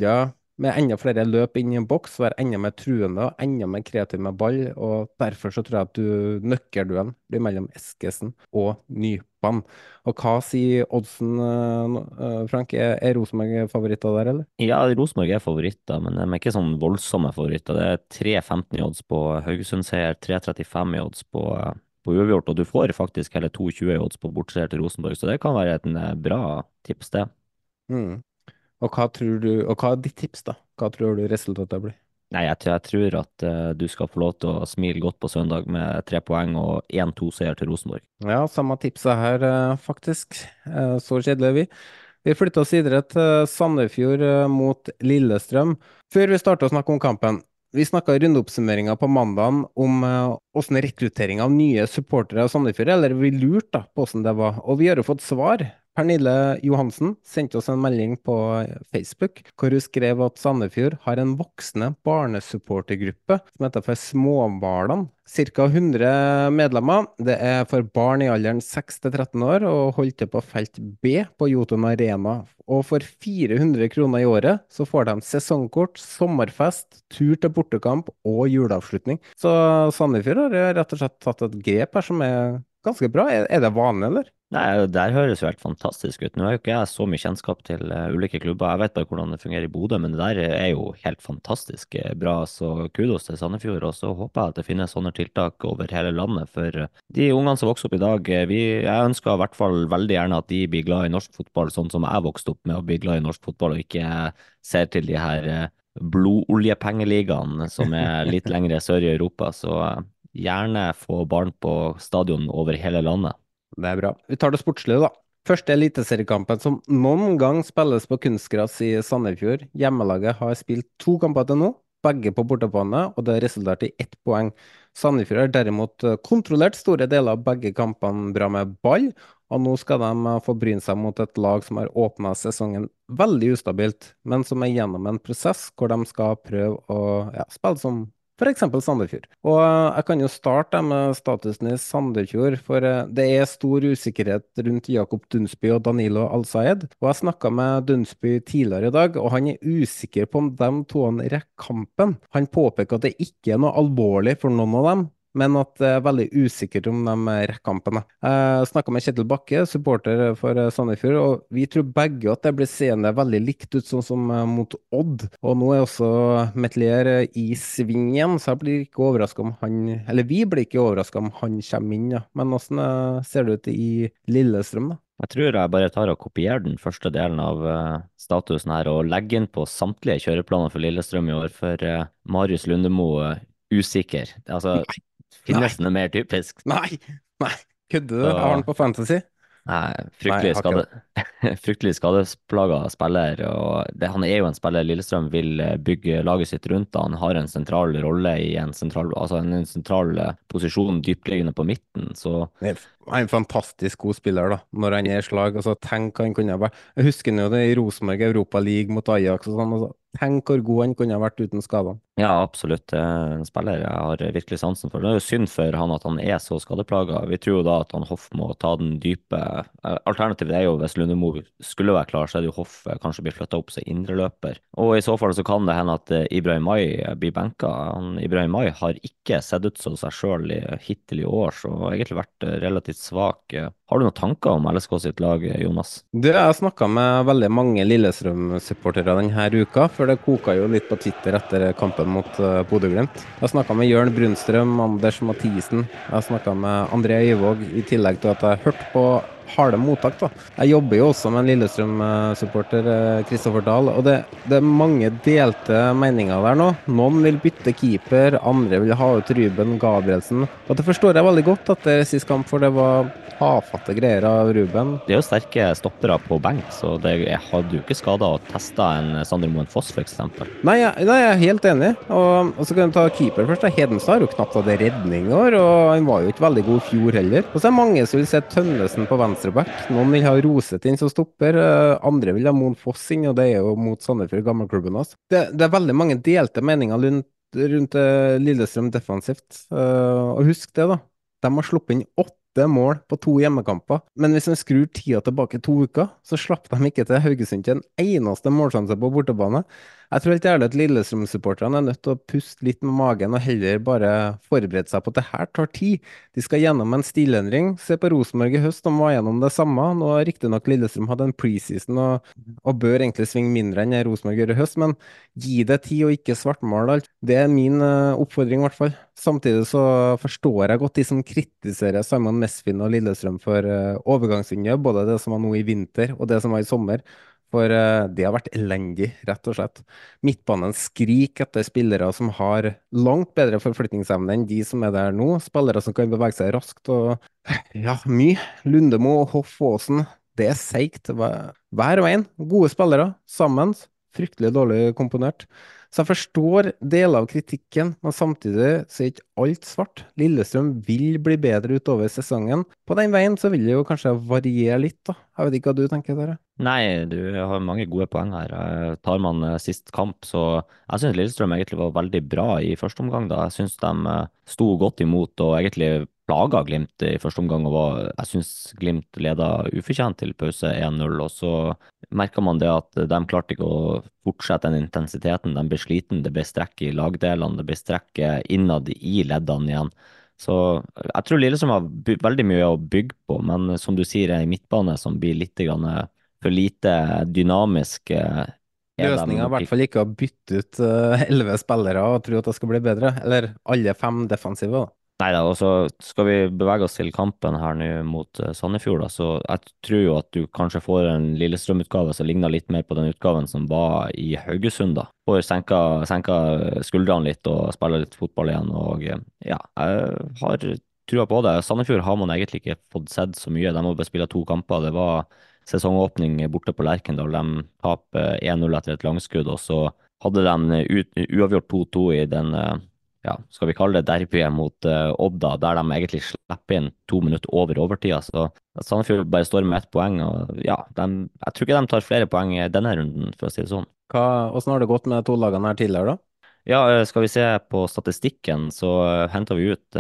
med enda flere løp inn i en boks, være enda mer truende og enda mer kreativ med ball, og derfor så tror jeg at nøkkelduellen blir mellom Eskesen og Nypan. Og hva sier oddsen, Frank? Er Rosenborg favoritter der, eller? Ja, Rosenborg er favoritter, men de er ikke sånn voldsomme favoritter. Det er 3,15 i odds på Haugesund-seier, 3,35 i odds på uavgjort, og du får faktisk hele 2,20 i odds på bortseier til Rosenborg, så det kan være et bra tips det. Og hva er ditt tips da? Hva tror du resultatet blir? Nei, jeg tror at du skal få lov til å smile godt på søndag med 3 poeng og 1-2-seier til Rosenborg. Ja, samme tipset her faktisk. Så kjedelig er vi. Vi flytter oss videre til Sandefjord mot Lillestrøm. Før vi starter å snakke om kampen, vi snakket i rundeoppsummeringen på mandagen om hvordan rekruttering av nye supportere av Sandefjord, eller vi lurte da på hvordan det var, og vi har jo fått svar. Pernille Johansen sendte oss en melding på Facebook, hvor hun skrev at Sandefjord har en voksende barnesupportergruppe som heter for Småbarn. Cirka 100 medlemmer. Det er for barn i alderen 6 til 13 år, og holdt til på felt B på Jotun Arena. Og for 400 kroner i året så får de sesongkort, sommerfest, tur til bortekamp og juleavslutning. Så Sandefjord har rett og slett tatt et grep her som er ganske bra. Er det vanlig, eller? Nei, der høres jo helt fantastisk ut. Nå har jo ikke jeg så mye kjennskap til ulike klubber. Jeg vet bare hvordan det fungerer i Bodø, men det der er jo helt fantastisk bra. Så kudos til Sandefjord, og så håper jeg at det finnes sånne tiltak over hele landet. For de ungene som vokser opp i dag, jeg ønsker i hvert fall veldig gjerne at de blir glad i norsk fotball, sånn som jeg vokste opp med å bli glad i norsk fotball, og ikke ser til de her blodoljepengeligaene som er litt lengre sør i Europa. Så gjerne få barn på stadion over hele landet. Det er bra. Vi tar det sportslige da. Første eliteseriekampen som noen gang spilles på kunstgras i Sandefjord. Hjemmelaget har spilt 2 kamper til nå, begge på bortebane, og det har resultert i 1 poeng. Sandefjord har derimot kontrollert store deler av begge kampene bra med ball, og nå skal de få bryne seg mot et lag som har åpnet sesongen veldig ustabilt, men som er gjennom en prosess hvor de skal prøve å spille som for eksempel Sandefjord. Og jeg kan jo starte med statusen i Sandefjord, for det er stor usikkerhet rundt Jakob Dunsby og Danilo Al-Sayed. Og jeg snakket med Dunsby tidligere i dag, og han er usikker på om de 2 rekker kampen. Han påpeker at det ikke er noe alvorlig for noen av dem, men at det er veldig usikkert om de rekker kampen. Jeg snakket med Kjetil Bakke, supporter for Sandefjord, og vi tror begge at det blir seende veldig likt ut sånn som mot Odd. Og nå er også Metlier i svingen, så jeg blir ikke overrasket om han, eller vi blir ikke overrasket om han kommer inn. Ja. Men hvordan ser det ut i Lillestrøm da? Jeg tror jeg bare tar og kopierer den første delen av statusen her, og legger inn på samtlige kjøreplaner for Lillestrøm i år, for Marius Lundemo usikker. Altså, finnes det noe mer typisk? Nei, kødder du? Jeg har den på Fantasy. Nei, Nei, jeg fryktelig har ikke skade, det. fryktelig skadesplaga spiller. Og han er jo en spiller Lillestrøm vil bygge laget sitt rundt. Han har en sentral rolle i en sentral posisjon dyptliggende på midten. Så Han er en fantastisk god spiller, da, når han er i slag. Altså, tenk hva han kunne ha vært. Jeg husker han jo det i Rosenborg Europa League mot Ajax og sånn. Altså, tenk hvor god han kunne ha vært uten skadene. ja, absolutt. Det er en spiller jeg har virkelig sansen for. Det er jo synd for han at han er så skadeplaga. Vi tror jo da at han Hoff må ta den dype. Alternativet er jo hvis Lundemo skulle være klar, så er det jo Hoff kanskje blir flytta opp som indreløper. Og i så fall så kan det hende at Ibrahim Mai blir benka. Ibrahim Mai har ikke sett ut som seg sjøl hittil i år, så har egentlig vært relativt svak. Har du noen tanker om LSK sitt lag, Jonas? Jeg har snakka med veldig mange Lillestrøm-supportere denne uka, for det koka jo litt på Twitter etter kampen mot Bodø-Glimt. Jeg har snakka med Jørn Brunstrøm, Anders Mathisen, jeg har snakka med André Øyvåg, i tillegg til at jeg hørte på harde mottak, da. Jeg jobber jo også med en Lillestrøm-supporter, Kristoffer Dahl, og det er mange delte meninger der nå. Noen vil bytte keeper, andre vil ha ut Ruben Gabrielsen. Og det forstår jeg veldig godt etter sist kamp, for det var tafatte greier av Ruben. Det er jo sterke stoppere på benk, så jeg hadde jo ikke skada å teste en Sander Moen Foss, f.eks. Nei, jeg er helt enig. Og så kan du ta keeper først. Hedenstad har jo knapt hatt redning i år, og han var jo ikke veldig god i fjor heller. Og så er det mange som vil se Tønnesen på venstreback. Noen vil ha Roset inn som stopper, andre vil ha Moen Foss inn, og det er jo mot Sandefjord, gammelklubben hans. Det er veldig mange delte meninger rundt Lillestrøm defensivt. Og husk det, da. De har sluppet inn 8 mål på 2 hjemmekamper, men hvis de skrur tida tilbake 2 uker, så slapp de ikke til Haugesund til en eneste målsjanse på bortebane. Jeg tror helt ærlig at Lillestrøm-supporterne er nødt til å puste litt med magen og heller bare forberede seg på at det her tar tid. De skal gjennom en stilendring. Se på Rosenborg i høst, de var gjennom det samme. Nå har riktignok Lillestrøm hatt en preseason og bør egentlig svinge mindre enn Rosenborg gjør i høst, men gi det tid og ikke svartmale alt. Det er min oppfordring i hvert fall. Samtidig så forstår jeg godt de som kritiserer Simon Mesfin og Lillestrøm for overgangsvinduet, både det som var nå i vinter og det som var i sommer. For det har vært elendig, rett og slett. Midtbanen skriker etter spillere som har langt bedre forflytningsevne enn de som er der nå. Spillere som kan bevege seg raskt og ja, mye. Lundemo og Hoff Aasen, det er seigt. Hver og en. Gode spillere, sammen. Fryktelig dårlig komponert. Så jeg forstår deler av kritikken, men samtidig så er ikke alt svart. Lillestrøm vil bli bedre utover sesongen. På den veien så vil det jo kanskje variere litt, da. Jeg vet ikke hva du tenker der. Nei, du har mange gode poeng her. Tar man sist kamp, så jeg synes Lillestrøm egentlig var veldig bra i første omgang da. Jeg synes de sto godt imot og egentlig plaga Glimt i første omgang, og jeg synes Glimt leda ufortjent til pause 1-0, og så merker man det at de klarte ikke å fortsette den intensiteten. De ble sliten, det ble strekk i lagdelene, det ble strekk innad i leddene igjen. Så jeg tror Lillestrøm har veldig mye å bygge på, men som du sier, en midtbane som blir litt grann for lite dynamisk. Løsningen er i hvert fall ikke å bytte ut 11 spillere og tro at det skal bli bedre, eller alle 5 defensive da. Neida, og så skal vi bevege oss til kampen her nå mot Sandefjord da, så jeg tror jo at du kanskje får en Lillestrøm-utgave som ligner litt mer på den utgaven som var i Haugesund da. Får senka skuldrene litt og spille litt fotball igjen, og ja, jeg har trua på det. Sandefjord har man egentlig ikke fått sett så mye, de må bare spille 2 kamper. Det var sesongåpning borte på Lerkendal, de taper 1-0 etter et langskudd, og så hadde de uavgjort 2-2 i den ja, skal vi kalle det derbyet mot Odda, der de egentlig slipper inn 2 minutter over overtida. Så Sandefjord bare står med 1 poeng, og ja, jeg tror ikke de tar flere poeng i denne runden, for å si det sånn. Hvordan har det gått med 2 lagene her tidligere da? Ja, skal vi se på statistikken, så hentet vi ut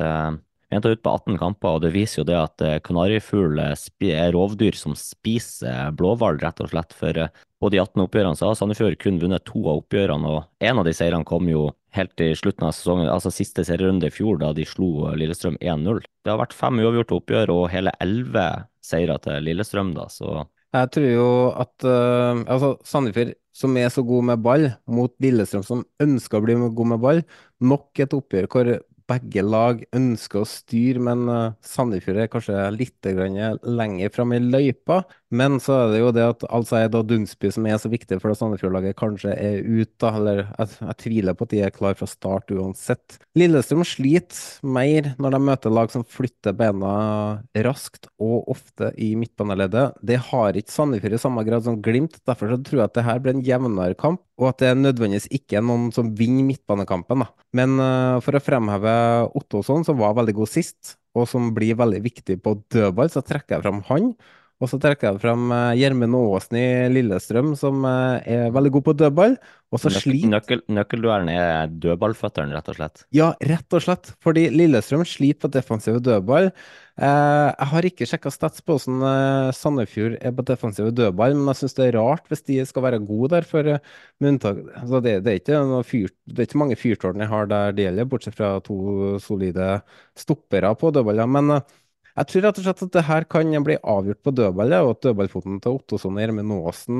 på 18 kamper, og det viser jo det at kanarifugl er rovdyr som spiser blåhval, rett og slett. For på de 18 oppgjørene så har Sandefjord kun vunnet 2 av oppgjørene, og en av de seirene kom jo helt i slutten av sesongen, altså siste serierunde i fjor, da de slo Lillestrøm 1-0. Det har vært 5 uavgjorte oppgjør og hele 11 seirer til Lillestrøm da, så Jeg tror jo at Sandefjord, som er så god med ball, mot Lillestrøm som ønsker å bli god med ball, nok et oppgjør hvor begge lag ønsker å styre, men Sandefjord er kanskje litt lenger frem i løypa. Men så er det jo det at Al-Saed og Dunsby, som er så viktig for det Sandefjord-laget, kanskje er ute, da. Eller jeg tviler på at de er klar fra start uansett. Lillestrøm sliter mer når de møter lag som flytter bena raskt og ofte i midtbaneleddet. Det har ikke Sandefjord i samme grad som Glimt. Derfor så tror jeg at det her blir en jevnere kamp, og at det nødvendigvis ikke er noen som vinner midtbanekampen, da. Men for å fremheve Ottosson, som var veldig god sist, og som blir veldig viktig på dødball, så trekker jeg fram han. Og så trekker jeg fram Gjermund Aasen i Lillestrøm, som er veldig god på dødball. Og så Nøkkelduellen er dødballføtteren, rett og slett. Ja, rett og slett. Fordi Lillestrøm sliter på defensive dødball. Jeg har ikke sjekket stats på hvordan Sandefjord er på defensive dødball, men jeg synes det er rart hvis de skal være gode der, for med unntak, altså det er ikke det er ikke mange fyrtårn jeg har der det gjelder, bortsett fra 2 solide stoppere på dødballer. Men jeg tror rett og slett at det her kan bli avgjort på dødballet, og at dødballfoten til Ottosson og Gjermund Aasen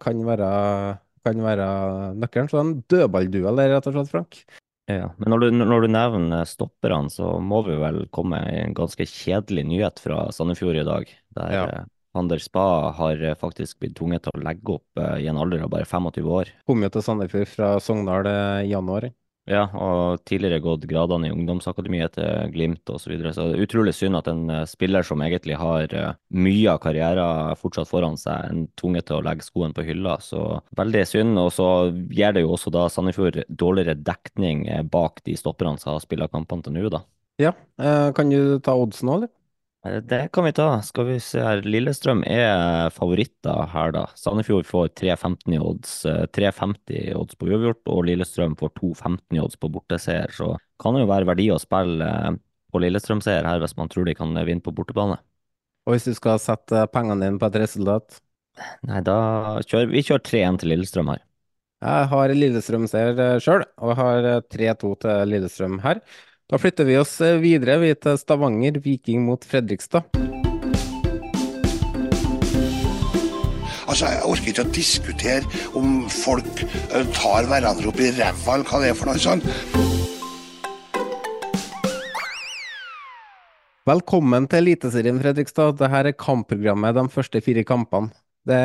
kan være nøkkelen. Så en dødballduell er rett og slett, Frank. Ja, men når du nevner stopperne, så må vi vel komme med en ganske kjedelig nyhet fra Sandefjord i dag, der Anders Spa har faktisk blitt tvunget til å legge opp i en alder av bare 25 år. Kom jo til Sandefjord fra Sogndal i januar. Ja, og tidligere gått gradene i ungdomsakademiet til Glimt og så videre. Så det er utrolig synd at en spiller som egentlig har mye av karrieren fortsatt foran seg, er tvunget til å legge skoen på hylla. Så veldig synd, og så gir det jo også da Sandefjord dårligere dekning bak de stopperne som har spillet kampene til nå da. Ja, kan du ta oddsen nå, eller? Det kan vi ta. Skal vi se her. Lillestrøm er favoritter her da. Sandefjord får 3,15 i odds, 3,50 i odds på uavgjort, og Lillestrøm får 2,15 i odds på borteseier. Så kan det jo være verdi å spille på Lillestrøm-seier her hvis man tror de kan vinne på bortebane. Og hvis du skal sette pengene dine på et resultat? Nei, da kjører vi 3-1 til Lillestrøm her. Jeg har Lillestrøm-seier selv, og jeg har 3-2 til Lillestrøm her. Da flytter vi oss videre til Stavanger, Viking mot Fredrikstad. Altså, jeg orker ikke å diskutere om folk tar hverandre opp i ræva, eller hva det er for noe sånt. Velkommen til Eliteserien, Fredrikstad. Dette er kampprogrammet de første 4 kampene. Det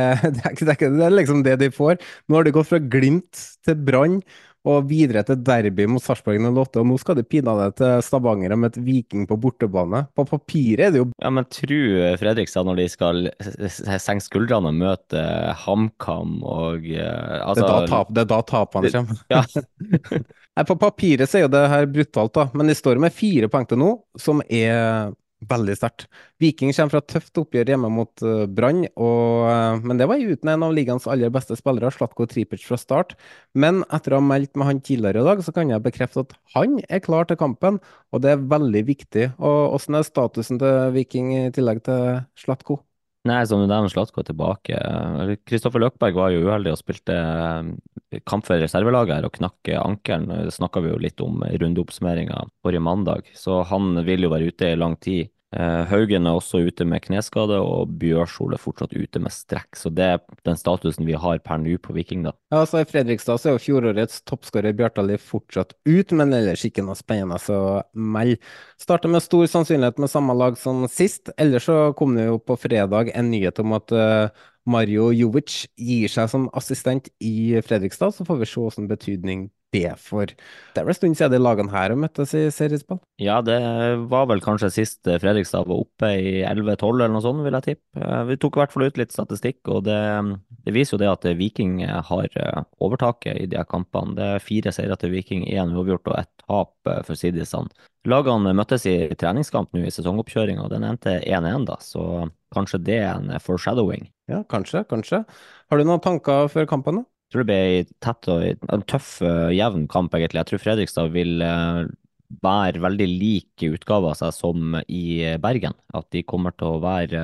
er liksom det de får. Nå har de gått fra Glimt til Brann, og videre til derby mot Sarpsborg 08, og nå skal de pinadø til Stavanger med et Viking på bortebane. På papiret er det jo... Ja, men tror Fredrikstad når de skal senke skuldrene og møte HamKam og... altså... Det er da tapene kommer. Ja. Nei, på papiret så er jo det her brutalt da, men de står med 4 poeng til nå, som er veldig sterkt. Viking kommer fra et tøft oppgjør hjemme mot Brann, men det var uten en av ligaens aller beste spillere, Zlatko Tripic fra start. Men etter å ha meldt med han tidligere i dag, så kan jeg bekrefte at han er klar til kampen, og det er veldig viktig. Og hvordan er statusen til Viking i tillegg til Zlatko? Nei, som du nevner, Zlatko er tilbake. Kristoffer Løkberg var jo uheldig og spilte kamp for reservelaget her og knakk ankelen. Det snakket vi jo litt om rundeoppsummeringen forrige mandag, så han vil jo være ute i lang tid. Haugen er også ute med kneskade, og Bjørsol er fortsatt ute med strekk, så det er den statusen vi har per nå på Viking da. Ja, så i Fredrikstad så er jo fjorårets toppskårer Bjartali fortsatt ut, men ellers ikke noe spennende så meld. Startet med stor sannsynlighet med samme lag som sist, ellers så kom det jo på fredag en nyhet om at Mario Jovic gir seg som assistent i Fredrikstad, så får vi se hvordan betydning det for. Det er vel en stund siden de lagene her møttes i seriespill. Ja, det var vel kanskje sist Fredrikstad var oppe i 11-12 eller noe sånt, vil jeg tippe. Vi tok i hvert fall ut litt statistikk, og det viser jo det at Viking har overtaket i de her kampene. Det er 4 seire til Viking, 1 uavgjort og 1 tap for sidisene. Lagene møttes i treningskamp nå i sesongoppkjøringen, og den endte 1-1 da, så kanskje det er en foreshadowing. Ja, kanskje. Har du noen tanker før kampen da? Jeg tror det blir tett og en tøff, jevn kamp egentlig. Jeg tror Fredrikstad vil være veldig lik utgave av seg som i Bergen. At de kommer til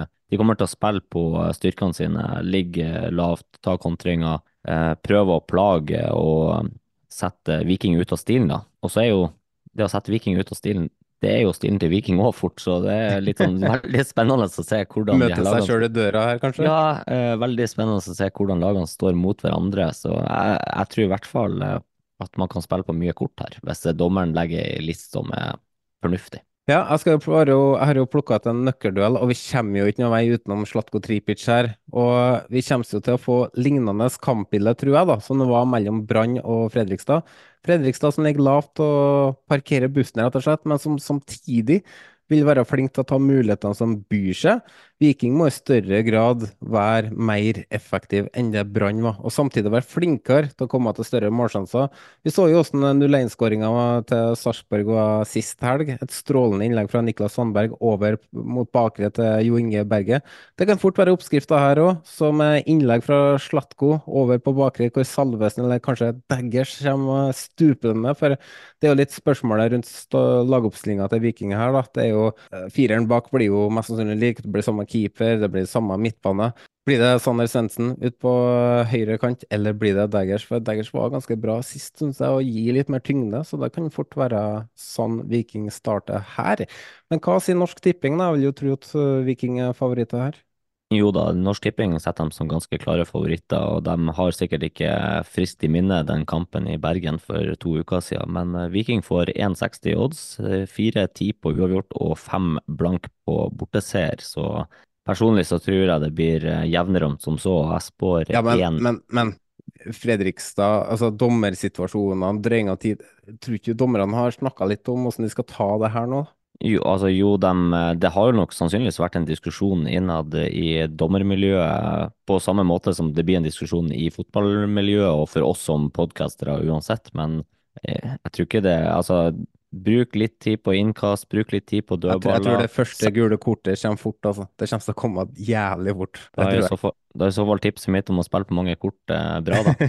å spille på styrkene sine, ligge lavt, ta kontringer, prøve å plage og sette Viking ut av stilen da. Og så er jo det å sette Viking ut av stilen, det er jo stilen til Viking også fort, så det er litt sånn veldig spennende å se hvordan Møte seg selv i døra her, kanskje? Ja, veldig spennende å se hvordan lagene står mot hverandre, så jeg tror i hvert fall at man kan spille på mye kort her, hvis dommeren legger en list som er fornuftig. Ja, jeg har jo plukket ut en nøkkelduell, og vi kommer jo ikke noen vei utenom Zlatko Tripic her. Og vi kommer jo til å få lignende kampbilde, tror jeg, da, som det var mellom Brann og Fredrikstad. Fredrikstad som ligger lavt og parkerer bussen, rett og slett, men som samtidig vil være flink til å ta mulighetene som byr seg. Viking må i større grad være mer effektiv enn det Brann var, og samtidig være flinkere til å komme til større målsjanser. Vi så jo hvordan 0-1-skåringa til Sarpsborg var sist helg. Et strålende innlegg fra Niklas Sandberg over mot bakre til Jo Inge Berge. Det kan fort være oppskrifta her òg, som innlegg fra Slatko over på bakre, hvor Salvesen eller kanskje Daggers kommer stupende. For det er jo litt spørsmålet rundt lagoppstillinga til Viking her, da. Det er jo fireren bak blir jo mest sannsynlig lik. Det blir samme keeper, det blir samme midtbane. Blir det Sander Svendsen ut på høyre kant, eller blir det Daggers? For Daggers var ganske bra sist, synes jeg, og gir litt mer tyngde, så det kan fort være sånn Viking starter her. Men hva sier Norsk Tipping, da? Jeg vil jo tro at Viking er favoritter her. Jo da, Norsk Tipping setter dem som ganske klare favoritter, og de har sikkert ikke friskt i minne den kampen i Bergen for 2 uker siden, men Viking får 1,60 odds, 4,10 på uavgjort og 5 blank på borteseier, så personlig så tror jeg det blir jevnrømt som så, og jeg spår Ja, 1. men Fredrikstad, altså dommersituasjonene, drøying av tid, tror ikke dommerne har snakket litt om hvordan de skal ta det her nå? Det har jo nok sannsynligvis vært en diskusjon innad i dommermiljøet, på samme måte som det blir en diskusjon i fotballmiljøet og for oss som podcastere uansett, men jeg tror ikke det, altså, bruk litt tid på innkast, bruk litt tid på Jeg tror dødballer. det første gule kortet kommer fort, altså. Det kommer til å komme jævlig fort. Det Da er tror i jeg. så fall, da er i så fall tipset mitt om å spille på mange kort bra da.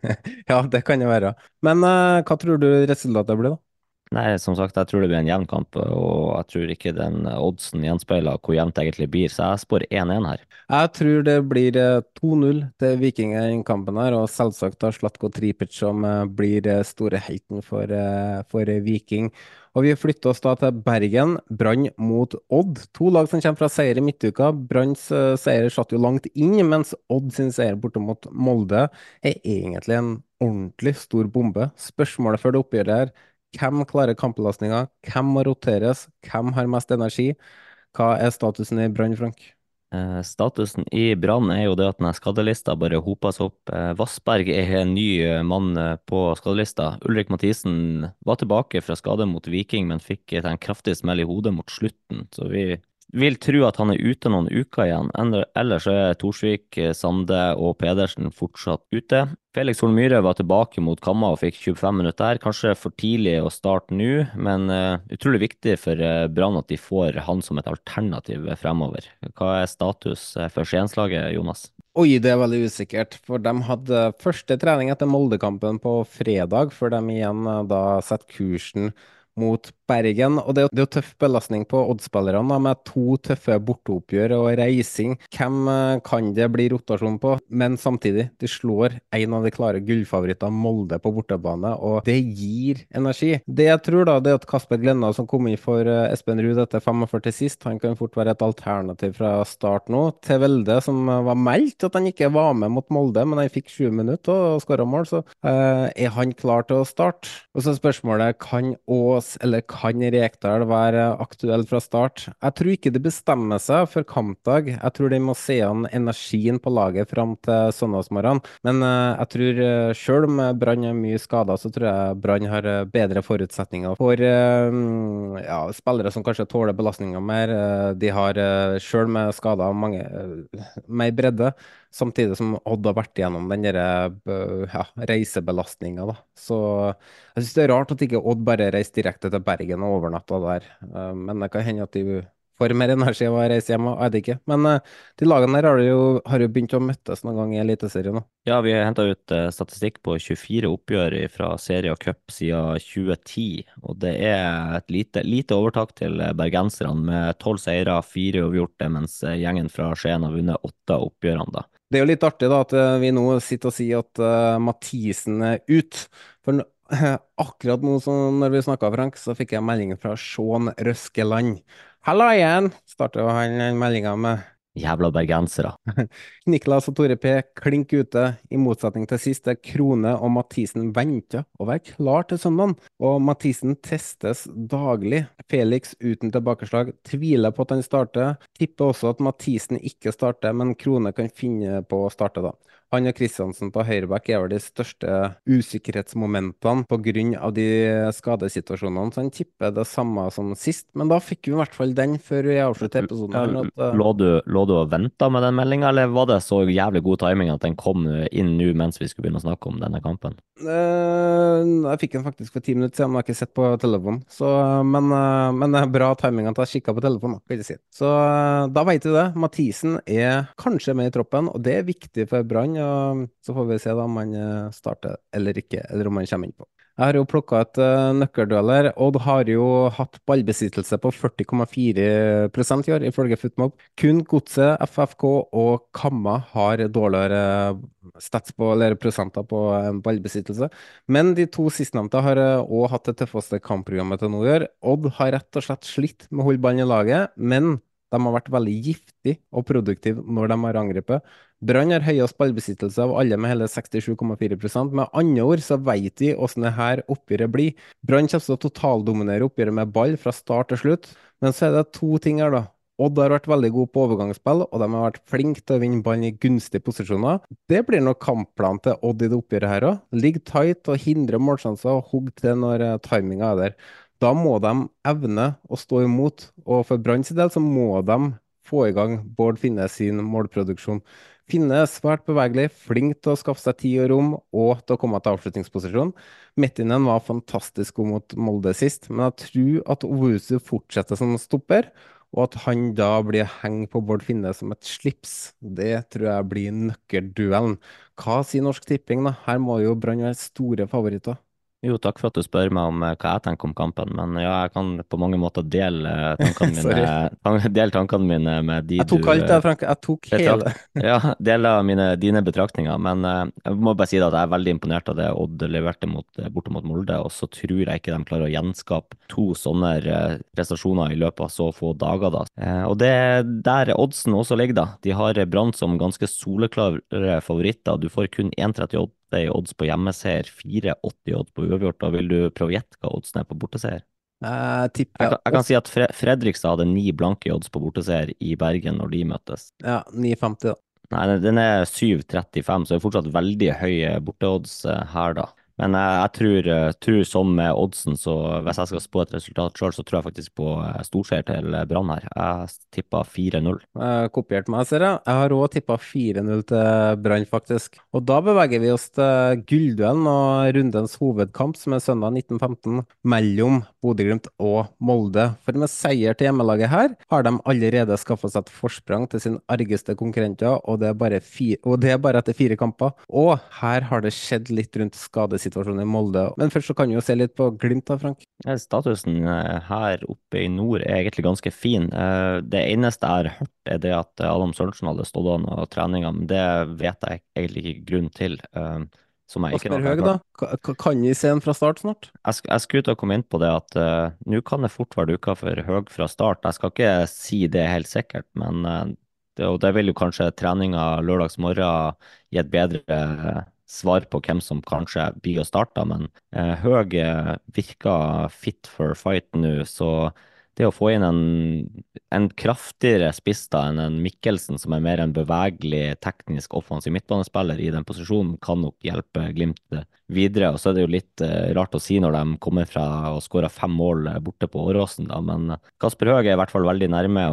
Ja, det kan det være. Men hva tror du resultatet blir, da? Nei, som sagt, jeg tror det blir en jevn kamp, og jeg tror ikke den oddsen gjenspeiler hvor jevnt det egentlig blir, så jeg spår 1-1 her. Jeg tror det blir 2-0 til Viking i den kampen her, og selvsagt da Zlatko Tripic som blir store helten for Viking. Og vi flytter oss da til Bergen, Brann mot Odd. To lag som kommer fra seier i midtuka. Branns seier satt jo langt inn, mens Odd sin seier borte mot Molde er egentlig en ordentlig stor bombe. Spørsmålet før det oppgjøret her: hvem klarer kampbelastninga? Hvem må roteres? Hvem har mest energi? Hva er statusen i Brann, Frank? Statusen i Brann er jo det at denne skadelista bare hoper seg opp. Vassberg er en ny mann på skadelista. Ulrik Mathisen var tilbake fra skade mot Viking, men fikk en kraftig smell i hodet mot slutten. Så vi vil tro at han er ute noen uker igjen. Ellers er Torsvik, Sande og Pedersen fortsatt ute. Felix Horn Myhre var tilbake mot Kamma og fikk 25 minutter her. Kanskje for tidlig å starte nå, men utrolig viktig for Brann at de får han som et alternativ fremover. Hva er status for Skienslaget, Jonas? Oi, det er veldig usikkert, for de hadde første trening etter Moldekampen på fredag, før de igjen da setter kursen mot Bergen. Og det er jo tøff belastning på Odd-spillerne da, med to tøffe borteoppgjør og reising. Hvem kan det bli rotasjon på? Men samtidig, de slår en av de klare gullfavorittene, Molde, på bortebane, og det gir energi. Det jeg tror da, det er at Kasper Glenna, som kom inn for Espen Ruud etter 45 sist, han kan fort være et alternativ fra start nå. Til Velde, som var meldt at han ikke var med mot Molde, men han fikk 7 minutter og skåret mål, så er han klar til å starte? Og så er spørsmålet, kan Ås eller kan Rekdal være aktuell fra start? Jeg tror ikke det bestemmer seg for kampdag. Jeg tror de må se an energien på laget fram til søndagsmorgen. Men jeg tror selv om Brann er mye skadet, så tror jeg Brann har bedre forutsetninger for ja, spillere som kanskje tåler belastninger mer. De har selv med skader mange mer bredde, samtidig som Odd har vært igjennom den der ja, reisebelastninga, da. Så jeg synes det er rart at ikke Odd bare reiser direkte til Bergen og overnatta der. Men det kan hende at de får mer energi av å reise hjem, jeg vet ikke. Men de lagene der har jo begynt å møttes noen gang i Eliteserien nå. Ja, vi har hentet ut statistikk på 24 oppgjør fra serie og cup siden 2010, og det er et lite overtak til bergenserne med 12 seire, 4 uavgjorte, mens gjengen fra Skien har vunnet 8 oppgjørene da. Det er jo litt artig da at vi nå sitter og sier at Mathisen er ut. For akkurat nå når vi snakket, Frank, så fikk jeg melding fra Sean Røskeland. Halla igjen, starter jo han meldingen med. Jævla bergensere. Niklas og Tore P. klink ute, i motsetning til siste. Krone og Mathisen venter å være klar til søndagen, og Mathisen testes daglig. Felix uten tilbakeslag, tviler på at han starter. Tipper også at Mathisen ikke starter, men Krone kan finne på å starte da. Han og Kristiansen på høyreback er vel de største usikkerhetsmomentene på grunn av de skadesituasjonene, så han tipper det samme som sist. Men da fikk vi i hvert fall den før vi avslutter episoden. Ja, her, at, lå du og ventet med den meldingen, eller var det så jævlig god timing at den kom inn nå mens vi skulle begynne å snakke om denne kampen? Jeg fikk den faktisk for 10 minutter siden, men jeg har ikke sett på telefonen. Så, men det er bra timing at jeg kikket på telefonen, da, kan jeg si. Så da vet du det. Mathisen er kanskje med i troppen, og det er viktig for Brann. Og så får vi se da om han starter eller ikke, eller om han kommer inn på. Jeg har jo plukket et nøkkeldueller. Odd har jo hatt ballbesittelse på 40,4% i år, ifølge Footmob. Kun Godset, FFK og Kamma har dårligere stats på, eller prosenter på ballbesittelse. Men de to sistnevnte har også hatt det tøffeste kampprogrammet til nå i år. Odd har rett og slett slitt med å holde ballen i laget, men de har vært veldig giftige og produktive når de har angrepet. Brann har høyest ballbesittelse av alle med hele 67,4%. Med andre ord så vet vi hvordan det her oppgjøret blir. Brann kommer til å totaldominere oppgjøret med ball fra start til slutt. Men så er det to ting her da. Odd har vært veldig god på overgangsspill, og de har vært flinke til å vinne ballen i gunstige posisjoner. Det blir nok kampplan til Odd i det oppgjøret her også. Ligg tight og hindre målsjanser og hugg til når timinga er der. Da må de evne å stå imot, og for Branns del så må de få i gang Bård Finne sin målproduksjon. Finne er svært bevegelig, flink til å skaffe seg tid og rom, og til å komme til avslutningsposisjon. Mettinen var fantastisk god mot Molde sist, men jeg tror at Owusu fortsetter som stopper, og at han da blir heng på Bård Finne som et slips. Det tror jeg blir nøkkelduellen. Hva sier Norsk Tipping da? Her må jo Brann være store favoritter. Jo, takk for at du spør meg om hva jeg tenker om kampen, men ja, jeg kan på mange måter dele tankene mine med de Jeg tok alt det, Frank. Jeg tok hele. Ja, deler dine betraktninger, men jeg må bare si at jeg er veldig imponert av det Odd leverte borte mot Molde, og så tror jeg ikke de klarer å gjenskape to sånne prestasjoner i løpet av så få dager da. Og det er der oddsen også ligger da. De har Brann som ganske soleklare favoritter. Du får kun 1,38 i odds på hjemmeseier, 4,80 odds på uavgjort. Da vil du prøve å gjette hva oddsen er på borteseier? Jeg kan si at Fredrikstad hadde 9 blanke i odds på borteseier i Bergen når de møttes. Ja, 9,50 da. Nei, den er 7,35, så det er fortsatt veldig høye borteodds her da. Men jeg tror som med oddsen, så hvis jeg skal spå et resultat selv, så tror jeg faktisk på storseier til Brann her. Jeg tipper 4-0. Kopiert meg, ser jeg. Jeg har også tippet 4-0 til Brann, faktisk. Og da beveger vi oss til gullduellen og rundens hovedkamp, som er søndag 19.15, mellom Bodø/Glimt og Molde. For med seier til hjemmelaget her, har de allerede skaffet seg et forsprang til sin argeste konkurrenter, og det er bare etter 4 kamper. Og her har det skjedd litt rundt skadesituasjonen i Molde. Men først så kan vi jo se litt på Glimt da, Frank. Statusen her oppe i nord er egentlig ganske fin. Det eneste jeg har hørt er det at Adam Sørensen hadde stått an av treninga, men det vet jeg egentlig ikke grunn til. Kasper Høeg da? Kan vi se en fra start snart? Jeg skulle til å komme inn på det at nå kan det fort være duka for Høeg fra start. Jeg skal ikke si det helt sikkert, men det vil jo kanskje treninga lørdagsmorgen gi et bedre svar på hvem som kanskje blir å starte, men Høeg virker fit for fight nå, så det å få inn en kraftigere spiss da enn en Mikkelsen, som er mer en bevegelig, teknisk, offensiv midtbanespiller i den posisjonen, kan nok hjelpe Glimt videre. Og så er det jo litt rart å si når de kommer fra å skåre 5 mål borte på Åråsen, da, men Kasper Høeg er i hvert fall veldig nærme,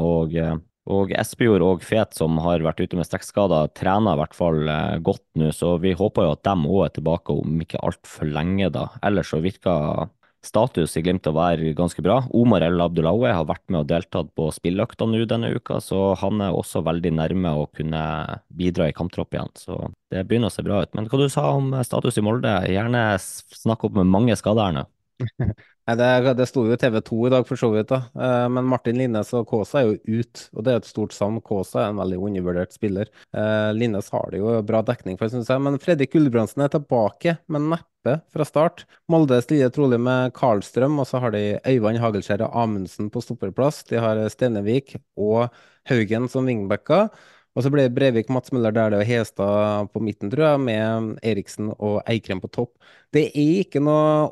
og Espejord og Fet, som har vært ute med strekkskader, trener i hvert fall godt nå, så vi håper jo at de også er tilbake om ikke alt for lenge da. Ellers så virker status i Glimt å være ganske bra. Omar El Abdullaoui har vært med og deltatt på spilløkta nå denne uka, så han er også veldig nærme å kunne bidra i kamptropp igjen, så det begynner å se bra ut. Men hva du sa om status i Molde? Gjerne snakk opp med mange skader her nå. Nei, det sto jo TV2 i dag for så vidt, da. Men Martin Linnes og Kaasa er jo ut, og det er et stort savn. Kaasa er en veldig undervurdert spiller. Linnes har det jo bra dekning for, synes jeg. Men Fredrik Gulbrandsen er tilbake, men neppe fra start. Molde stiller trolig med Karlstrøm, og så har de Øyvand Hagelskjær og Amundsen på stopperplass. De har Stenevik og Haugen som wingbacker. Og så ble det Brevik, Mats Møller Dæhlie og Hestad på midten, tror jeg, med Eriksen og Eikrem på topp. Det er ikke noe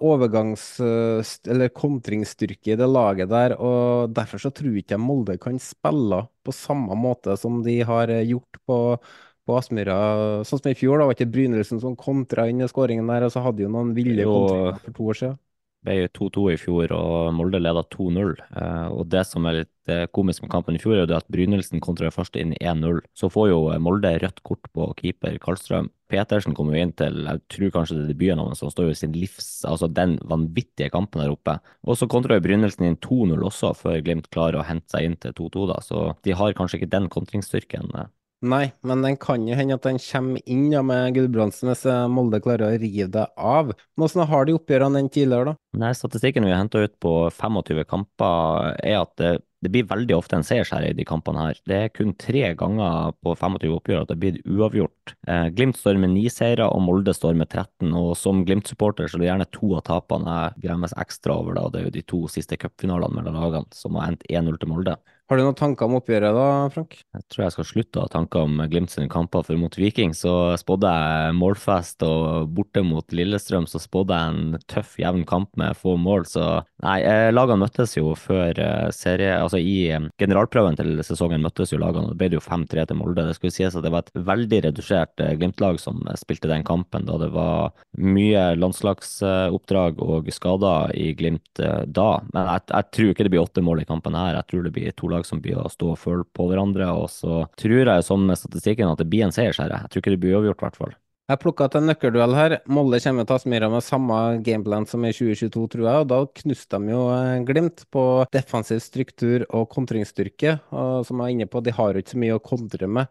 eller kontringsstyrke i det laget der, og derfor så tror jeg ikke Molde kan spille på samme måte som de har gjort på Aspmyra. Sånn som i fjor, da var ikke Brynildsen som kontra inn i skåringen der, og så hadde jo noen ville Jo, kontringer for 2 år siden. ble jo 2-2 i fjor, og Molde ledet 2-0. Og det som er litt komisk med kampen i fjor, er jo det at Brynildsen kontrer først inn i 1-0. Så får jo Molde rødt kort på keeper Karlstrøm. Petersen kommer jo inn til, jeg tror kanskje det er debuten av han, som står jo i sin altså den vanvittige kampen der oppe. Og så kontrer jo Brynildsen inn 2-0 også, før Glimt klarer å hente seg inn til 2-2 da. Så de har kanskje ikke den kontringsstyrken. Nei, men den kan jo hende at den kommer inn ja, med Gulbrandsen hvis Molde klarer å rive det av. Men hvordan har de oppgjørene den tidligere, da? Nei, statistikken vi har hentet ut på 25 kamper er at det blir veldig ofte en seiersserie i de kampene her. Det er kun 3 ganger på 25 oppgjør at det blir uavgjort. Glimt står med 9 seire, og Molde står med 13. Og som Glimt-supporter så er det gjerne 2 av tapene jeg gremmes ekstra over. Da. Det er jo de 2 siste cupfinalene mellom lagene som har endt 1-0 til Molde. Har du noen tanker om oppgjøret da, Frank? Jeg tror jeg skal slutte å ha tanker om Glimt sine kamper, for mot Viking så spådde jeg målfest, og borte mot Lillestrøm så spådde jeg en tøff, jevn kamp med få mål. Så nei, lagene møttes jo før altså i generalprøven til sesongen møttes jo lagene, og det ble jo 5-3 til Molde. Det skulle sies at det var et veldig redusert Glimt-lag som spilte den kampen, da det var mye landslagsoppdrag og skader i Glimt da. Men jeg tror ikke det blir 8 mål i kampen her. Jeg tror det blir 2 lag som blir å stå og følge på hverandre, og så tror jeg sånn med statistikken at det blir en seiersserie. Jeg tror ikke det blir uavgjort i hvert fall. Jeg plukket til en nøkkelduell her. Molde kommer til Aspmyra med samme gameplan som i 2022, tror jeg, og da knuste de jo Glimt på defensiv struktur og kontringsstyrke, og som jeg er inne på, de har jo ikke så mye å kontre med.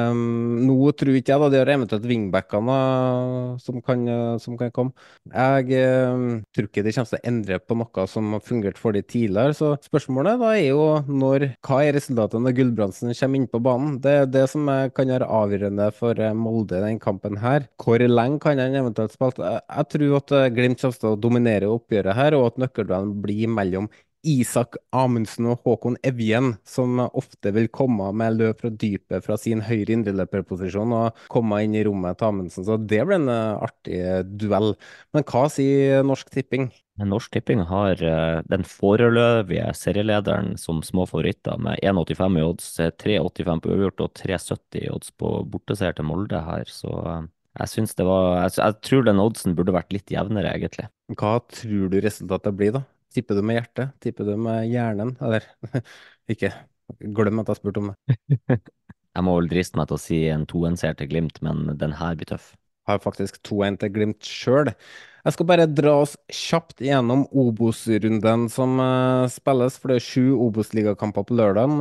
Nå tror ikke jeg da, de har eventuelt wingbackene som kan komme. Jeg tror ikke de kommer til å endre på noe som har fungert for de tidligere, så spørsmålet da er jo hva er resultatet når Gulbrandsen kommer inn på banen? Det er det som kan være avgjørende for Molde i den kampen her. Hvor lenge kan han eventuelt spille? Jeg tror at Glimt kommer til å dominere oppgjøret her, og at nøkkelduellen blir mellom Isak Amundsen og Håkon Evjen, som ofte vil komme med løp fra dypet fra sin høyre indreløperposisjon og komme inn i rommet til Amundsen. Så det blir en artig duell. Men hva sier Norsk Tipping? Norsk Tipping har den foreløpige serielederen som små favoritter med 1,85 i odds, 3,85 på uavgjort og 3,70 i odds på borteseier til Molde her. Så jeg tror den oddsen burde vært litt jevnere, egentlig. Hva tror du resultatet blir, da? Tipper du med hjertet? Tipper du med hjernen? Eller ikke? Glem at jeg spurte om det. Jeg må vel driste meg til å si en 2-1-seier til Glimt, men den her blir tøff. Har faktisk 2-1 til Glimt selv. Jeg skal bare dra oss kjapt gjennom Obos-runden som spilles, for det er 7 Obos-ligakamper på lørdagen.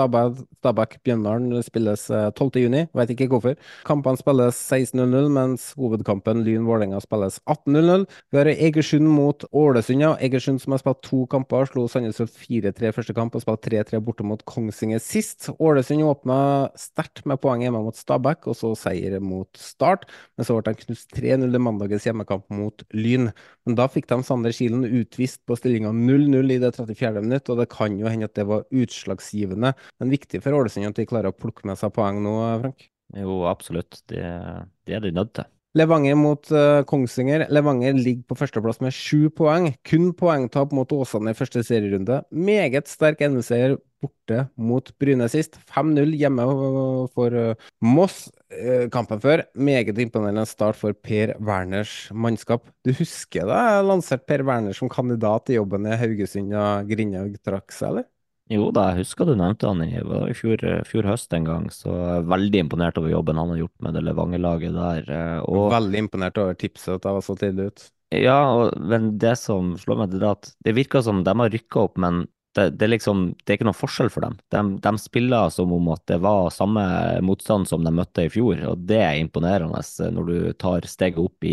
Stabæk-Bjøndalen spilles 12. juni, vet ikke hvorfor. Kampene spilles 16:00, mens hovedkampen Lyn-Vålerenga spilles 18:00. Vi har Egersund mot Ålesund, ja. Egersund som har spilt 2 kamper, slo Sandnes Ulf 4-3 første kamp og spilt 3-3 borte mot Kongsvinger sist. Ålesund åpna sterkt med poeng hjemme mot Stabæk, og så seier mot Start, men så ble de knust 3-0 i mandagens hjemmekamp mot Lyn. Men da fikk de Sander Kilen utvist på stillinga 0-0 i det 34. minutt, og det kan jo hende at det var utslagsgivende. Men viktig for Ålesund at de klarer å plukke med seg poeng nå, Frank? Jo, absolutt. Det er de nødt til. Levanger mot Kongsvinger. Levanger ligger på førsteplass med 7 poeng. Kun poengtap mot Åsane i første serierunde. Meget sterk endeseier borte mot Bryne sist. 5-0 hjemme for Moss. Kampen før. Meget imponerende start for Per Werners mannskap. Du husker da jeg lanserte Per Werner som kandidat til jobben i Haugesund og Grindhaug trakk seg, eller? Jo da, jeg husker du nevnte han i fjor høst en gang, så jeg er veldig imponert over jobben han har gjort med det Levanger-laget der. Veldig imponert over tipset at jeg var så tidlig ut. Ja, men det som slår meg, det er at det virker som de har rykket opp, men det er ikke noen forskjell for dem. De spiller som om at det var samme motstand som de møtte i fjor, og det er imponerende når du tar steget opp i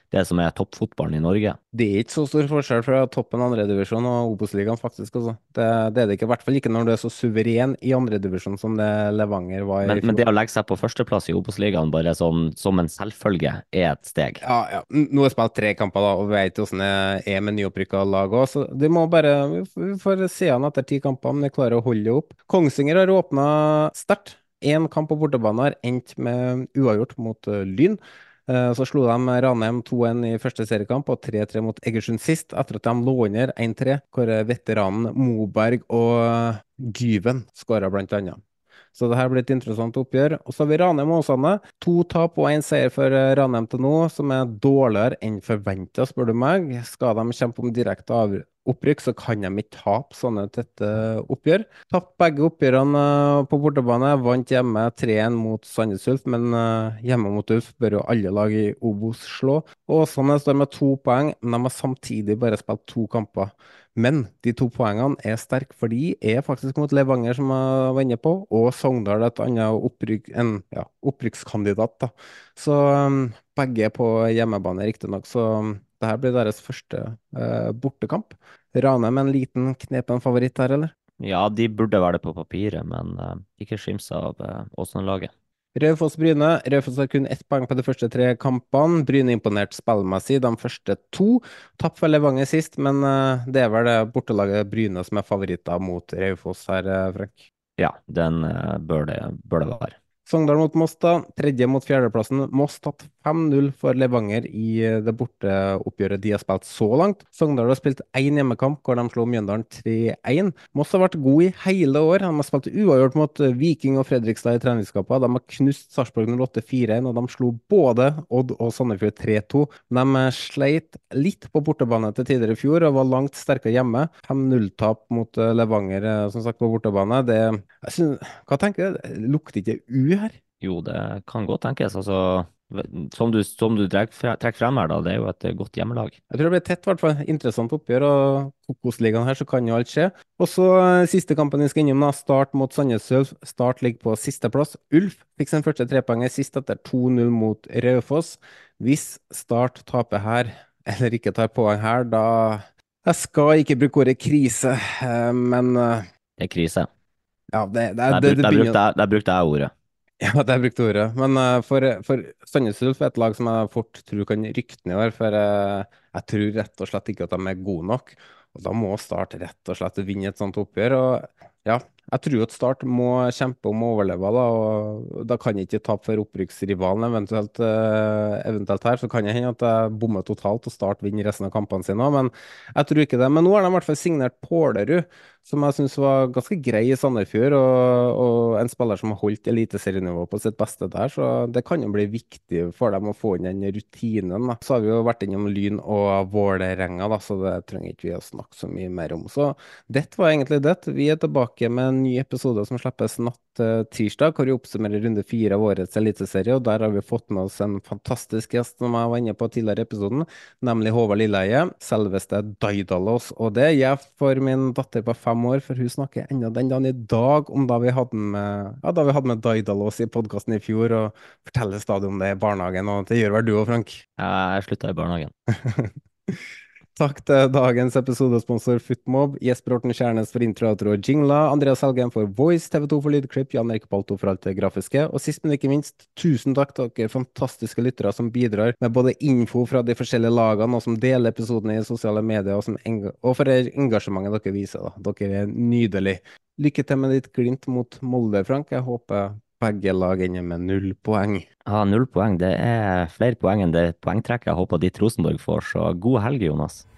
det som er toppfotballen i Norge. Det er ikke så stor forskjell fra toppen andredivisjon og Obos-ligaen, faktisk. Altså. Det er det ikke, i hvert fall ikke når du er så suveren i andredivisjon som det Levanger var i Men det fjor. å legge seg på førsteplass i Obos-ligaen bare sånn som en selvfølge er et steg. Ja, ja. Nå er det spilt 3 kamper, da, og vi vet hvordan det er med nyopprykka lag òg, så det må bare vi får se an etter 10 kamper om de klarer å holde det opp. Kongsvinger har åpna sterkt. 1 kamp på bortebane har endt med uavgjort mot Lyn. Så slo de Ranheim 2-1 i første seriekamp og 3-3 mot Egersund sist, etter at de lå under 1-3, hvor veteranen Moberg og Gyven skåra blant annet. Så det her blir et interessant oppgjør. Og så har vi Ranheim og Åsane. 2 tap og 1 seier for Ranheim til nå, som er dårligere enn forventa, spør du meg. Skal de kjempe om direkte opprykk, så kan de ikke tape sånne tette oppgjør. Tapt begge oppgjørene på bortebane. Vant hjemme 3-1 mot Sandnes Ulf, men hjemme mot Ulf bør jo alle lag i Obos slå. Åsane står med 2 poeng, men de har samtidig bare spilt 2 kamper. Men de 2 poengene er sterke, for de er faktisk mot Levanger, som jeg var inne på, og Sogndal, et annet opprykkskandidat. Da. Så begge er på hjemmebane, riktignok. Så det her blir deres første bortekamp. Ranheim en liten knepen favoritt her, eller? Ja, de burde være det på papiret, men ikke skimse av Åsane-laget. Raufoss-Bryne. Raufoss har kun 1 poeng på de første 3 kampene. Bryne imponert spillmessig de første 2. Tapp for Levanger sist, men det er vel det bortelaget Bryne som er favoritter mot Raufoss her, Frank. Ja, den bør det være. Sogndal mot Moss, da. 3. mot 4.-plassen. Moss tatt 5-0 for Levanger i det borteoppgjøret de har spilt så langt. Sogndal har spilt 1 hjemmekamp, hvor de slo Mjøndalen 3-1. Moss har vært god i hele år. De har spilt uavgjort mot Viking og Fredrikstad i treningskamper. De har knust Sarpsborg 08 4-1, og de slo både Odd og Sandefjord 3-2. De sleit litt på bortebane til tider i fjor, og var langt sterkere hjemme. 5-0-tap mot Levanger, som sagt, på bortebane. Hva tenker du? Lukter ikke U her? Jo, det kan godt tenkes. Altså, som du trekker frem her, da, det er jo et godt hjemmelag. Jeg tror det blir tett, i hvert fall. Interessant oppgjør, og Kokosligaen her så kan jo alt skje. Og så siste kampen vi skal innom, da. Start mot Sandnes Ulf. Start ligger på sisteplass. Ulf fikk sin første 3-poenger sist etter 2-0 mot Raufoss. Hvis Start taper her, eller ikke tar poeng her, da jeg skal ikke bruke ordet krise, men Det er krise. ja, det Der brukte jeg ordet. Ja, det jeg brukte ordet. Men for Sandnes Ulf er et lag som jeg fort tror kan rykke ned i år, for jeg tror rett og slett ikke at de er gode nok. Og da må Start rett og slett vinne et sånt oppgjør. Og ja, jeg tror at Start må kjempe om å overleve, da, og da kan jeg ikke tape for opprykksrivalen eventuelt her. Så kan det hende at jeg bommer totalt og Start vinner resten av kampene sine òg, men jeg tror ikke det. Men nå har de i hvert fall signert Pålerud, som jeg syns var ganske grei i Sandefjord, og en spiller som har holdt eliteserienivå på sitt beste der, så det kan jo bli viktig for dem å få inn den rutinen. Da. Så har vi jo vært innom Lyn og Vålerenga, da, så det trenger ikke vi å snakke så mye mer om. Så dette var egentlig det. Vi er tilbake med en ny episode som slippes natt tirsdag, hvor vi oppsummerer runde 4 av årets eliteserie, og der har vi fått med oss en fantastisk gjest som jeg var inne på tidligere i episoden, nemlig Håvard Lilleheie, selveste Daidalos, og det er jeg for min datter på 5 år, for hun snakker enda den dagen i dag om da vi hadde med Daidalos i podcasten i fjor, og forteller stadig om det i barnehagen, og det gjør vel du også, Frank? Jeg slutta i barnehagen. Takk til dagens episodesponsor Footmob, Jesper Horten Kjærnes for intro, outro og jingler, Andreas Helgen for voice, TV2 for lydklipp, Jan Erik Balto for alt det grafiske, og sist, men ikke minst, tusen takk til dere fantastiske lyttere som bidrar med både info fra de forskjellige lagene, og som deler episodene i sosiale medier, og for engasjementet dere viser. Da. Dere er nydelig. Lykke til med ditt glimt mot Molde, Frank. Jeg håper begge lag ender med 0 poeng. Ja, 0 poeng. Det er flere poeng enn det poengtrekket jeg håper ditt Rosenborg får, så god helg, Jonas.